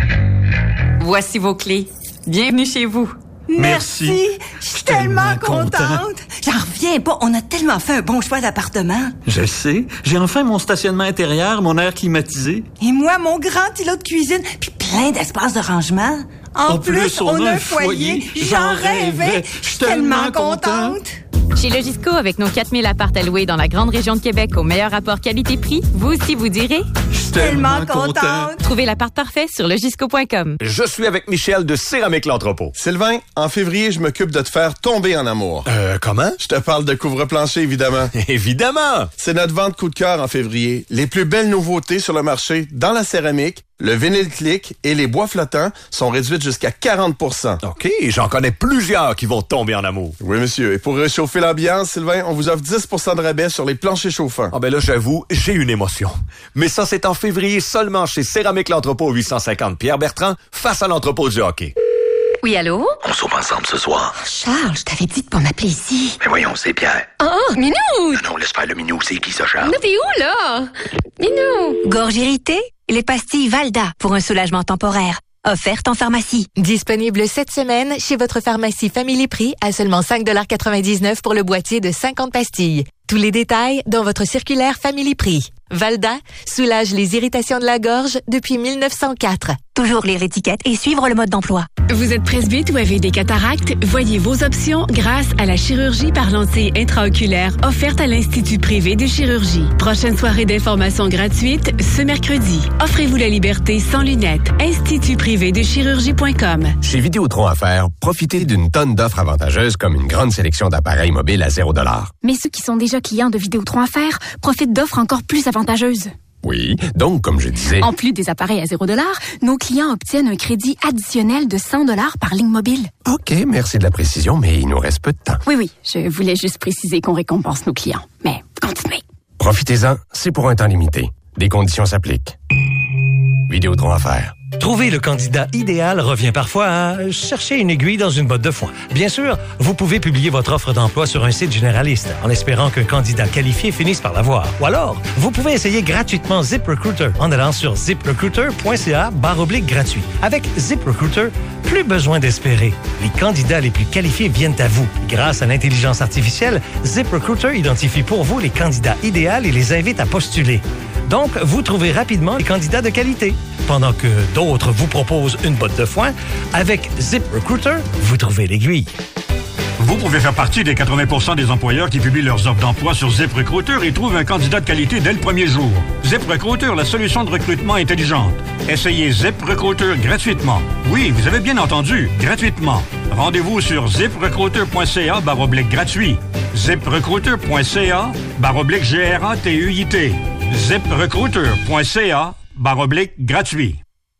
Voici vos clés. Bienvenue chez vous. Merci. Merci. Je suis tellement contente. J'en reviens pas. On a tellement fait un bon choix d'appartement. Je sais. J'ai enfin mon stationnement intérieur, mon air climatisé. Et moi, mon grand îlot de cuisine, puis plein d'espace de rangement. En, en plus, plus, on, on a un foyer. foyer. J'en rêvais. Je suis tellement contente. Chez Logisco, avec nos quatre mille apparts à louer dans la grande région de Québec au meilleur rapport qualité-prix, vous aussi vous direz « Je suis tellement contente ». Trouvez l'appart parfait sur logisco point com. Je suis avec Michel de Céramique L'Entrepôt. Sylvain, en février, je m'occupe de te faire tomber en amour. Euh, comment? Je te parle de couvre-plancher, évidemment. Évidemment! C'est notre vente coup de cœur en février. Les plus belles nouveautés sur le marché dans la céramique. Le vinyle click et les bois flottants sont réduits jusqu'à quarante pour cent. OK, j'en connais plusieurs qui vont tomber en amour. Oui, monsieur. Et pour réchauffer l'ambiance, Sylvain, on vous offre dix pour cent de rabais sur les planchers chauffants. Ah ben là, j'avoue, j'ai une émotion. Mais ça, c'est en février seulement chez Céramique L'Entrepôt huit cent cinquante Pierre-Bertrand, face à l'entrepôt du hockey. Oui, allô? On soupe ensemble ce soir. Charles, je t'avais dit de pas m'appeler ici. Mais voyons, c'est Pierre. Oh, Minou! Non, non, laisse faire le Minou, c'est qui ça, Charles? Minou, t'es où, là? Minou! Gorge irritée? Les pastilles Valda pour un soulagement temporaire. Offerte en pharmacie. Disponible cette semaine chez votre pharmacie Family Prix à seulement cinq dollars quatre-vingt-dix-neuf pour le boîtier de cinquante pastilles. Tous les détails dans votre circulaire Family Prix. Valda soulage les irritations de la gorge depuis mille neuf cent quatre. Toujours lire l'étiquette et suivre le mode d'emploi. Vous êtes presbyte ou avez des cataractes? Voyez vos options grâce à la chirurgie par lentille intraoculaire offerte à l'Institut privé de chirurgie. Prochaine soirée d'information gratuite ce mercredi. Offrez-vous la liberté sans lunettes. institut privé de chirurgie point com. Chez Vidéotron Affaires, profitez d'une tonne d'offres avantageuses comme une grande sélection d'appareils mobiles à zéro dollar. Mais ceux qui sont déjà clients de Vidéotron Affaires profitent d'offres encore plus avantageuses. Oui, donc, comme je disais... En plus des appareils à zéro dollar, nos clients obtiennent un crédit additionnel de cent dollars par ligne mobile. OK, merci de la précision, mais il nous reste peu de temps. Oui, oui, je voulais juste préciser qu'on récompense nos clients. Mais continuez. Profitez-en, c'est pour un temps limité. Des conditions s'appliquent. Vidéotron Affaires. Trouver le candidat idéal revient parfois à chercher une aiguille dans une botte de foin. Bien sûr, vous pouvez publier votre offre d'emploi sur un site généraliste en espérant qu'un candidat qualifié finisse par l'avoir. Ou alors, vous pouvez essayer gratuitement ZipRecruiter en allant sur ziprecruiter.ca barre oblique gratuit. Avec ZipRecruiter, plus besoin d'espérer. Les candidats les plus qualifiés viennent à vous. Grâce à l'intelligence artificielle, ZipRecruiter identifie pour vous les candidats idéaux et les invite à postuler. Donc, vous trouvez rapidement les candidats de qualité. Pendant que d'autres vous proposent une botte de foin, avec ZipRecruiter, vous trouvez l'aiguille. Vous pouvez faire partie des quatre-vingts pour cent des employeurs qui publient leurs offres d'emploi sur ZipRecruiter et trouvent un candidat de qualité dès le premier jour. ZipRecruiter, la solution de recrutement intelligente. Essayez ZipRecruiter gratuitement. Oui, vous avez bien entendu, gratuitement. Rendez-vous sur ziprecruiter.ca barre oblique gratuit. ziprecruiter.ca barre oblique G R A T U I T. ziprecruiter.ca barre oblique gratuit.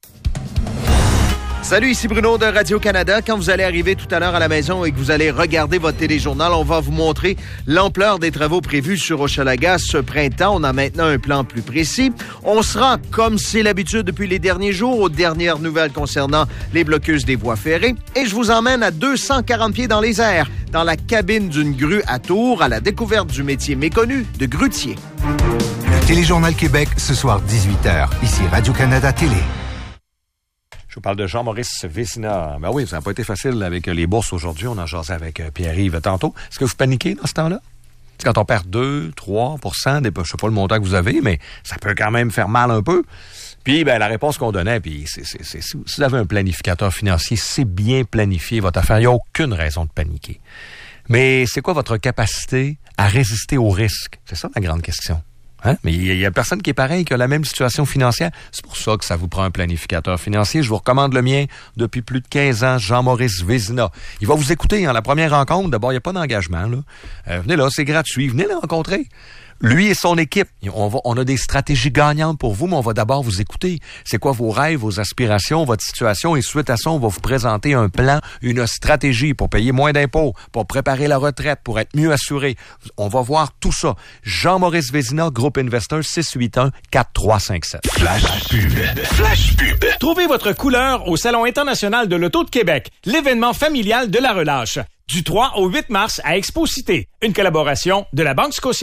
Salut, ici Bruno de Radio-Canada. Quand vous allez arriver tout à l'heure à la maison et que vous allez regarder votre téléjournal, on va vous montrer l'ampleur des travaux prévus sur Hochelaga ce printemps. On a maintenant un plan plus précis. On se rend, comme c'est l'habitude depuis les derniers jours, aux dernières nouvelles concernant les bloqueuses des voies ferrées. Et je vous emmène à deux cent quarante pieds dans les airs, dans la cabine d'une grue à Tours, à la découverte du métier méconnu de grutier. Le Téléjournal Québec, ce soir dix-huit heures. Ici Radio-Canada Télé. Je vous parle de Jean-Maurice Vézina. Ben oui, ça n'a pas été facile avec les bourses aujourd'hui. On en jasait avec Pierre-Yves tantôt. Est-ce que vous paniquez dans ce temps-là? C'est quand on perd deux, trois pour cent, je ne sais pas le montant que vous avez, mais ça peut quand même faire mal un peu. Puis, ben, la réponse qu'on donnait, puis c'est, c'est, c'est, si vous avez un planificateur financier, c'est bien planifié votre affaire. Il n'y a aucune raison de paniquer. Mais c'est quoi votre capacité à résister au risque? C'est ça la grande question. Hein? Mais il y a personne qui est pareil, qui a la même situation financière. C'est pour ça que ça vous prend un planificateur financier. Je vous recommande le mien depuis plus de quinze ans, Jean-Maurice Vézina. Il va vous écouter en la première rencontre. D'abord, il n'y a pas d'engagement. Là. Euh, venez là, c'est gratuit. Venez le rencontrer. Lui et son équipe, on, va, on a des stratégies gagnantes pour vous, mais on va d'abord vous écouter. C'est quoi vos rêves, vos aspirations, votre situation? Et suite à ça, on va vous présenter un plan, une stratégie pour payer moins d'impôts, pour préparer la retraite, pour être mieux assuré. On va voir tout ça. Jean-Maurice Vézina, Groupe Investor, six huit un quatre trois cinq sept. Flash pub. Flash pub. Trouvez votre couleur au Salon international de l'Auto de Québec, l'événement familial de la relâche. Du trois au huit mars à Expo Cité. Une collaboration de la Banque Scotia.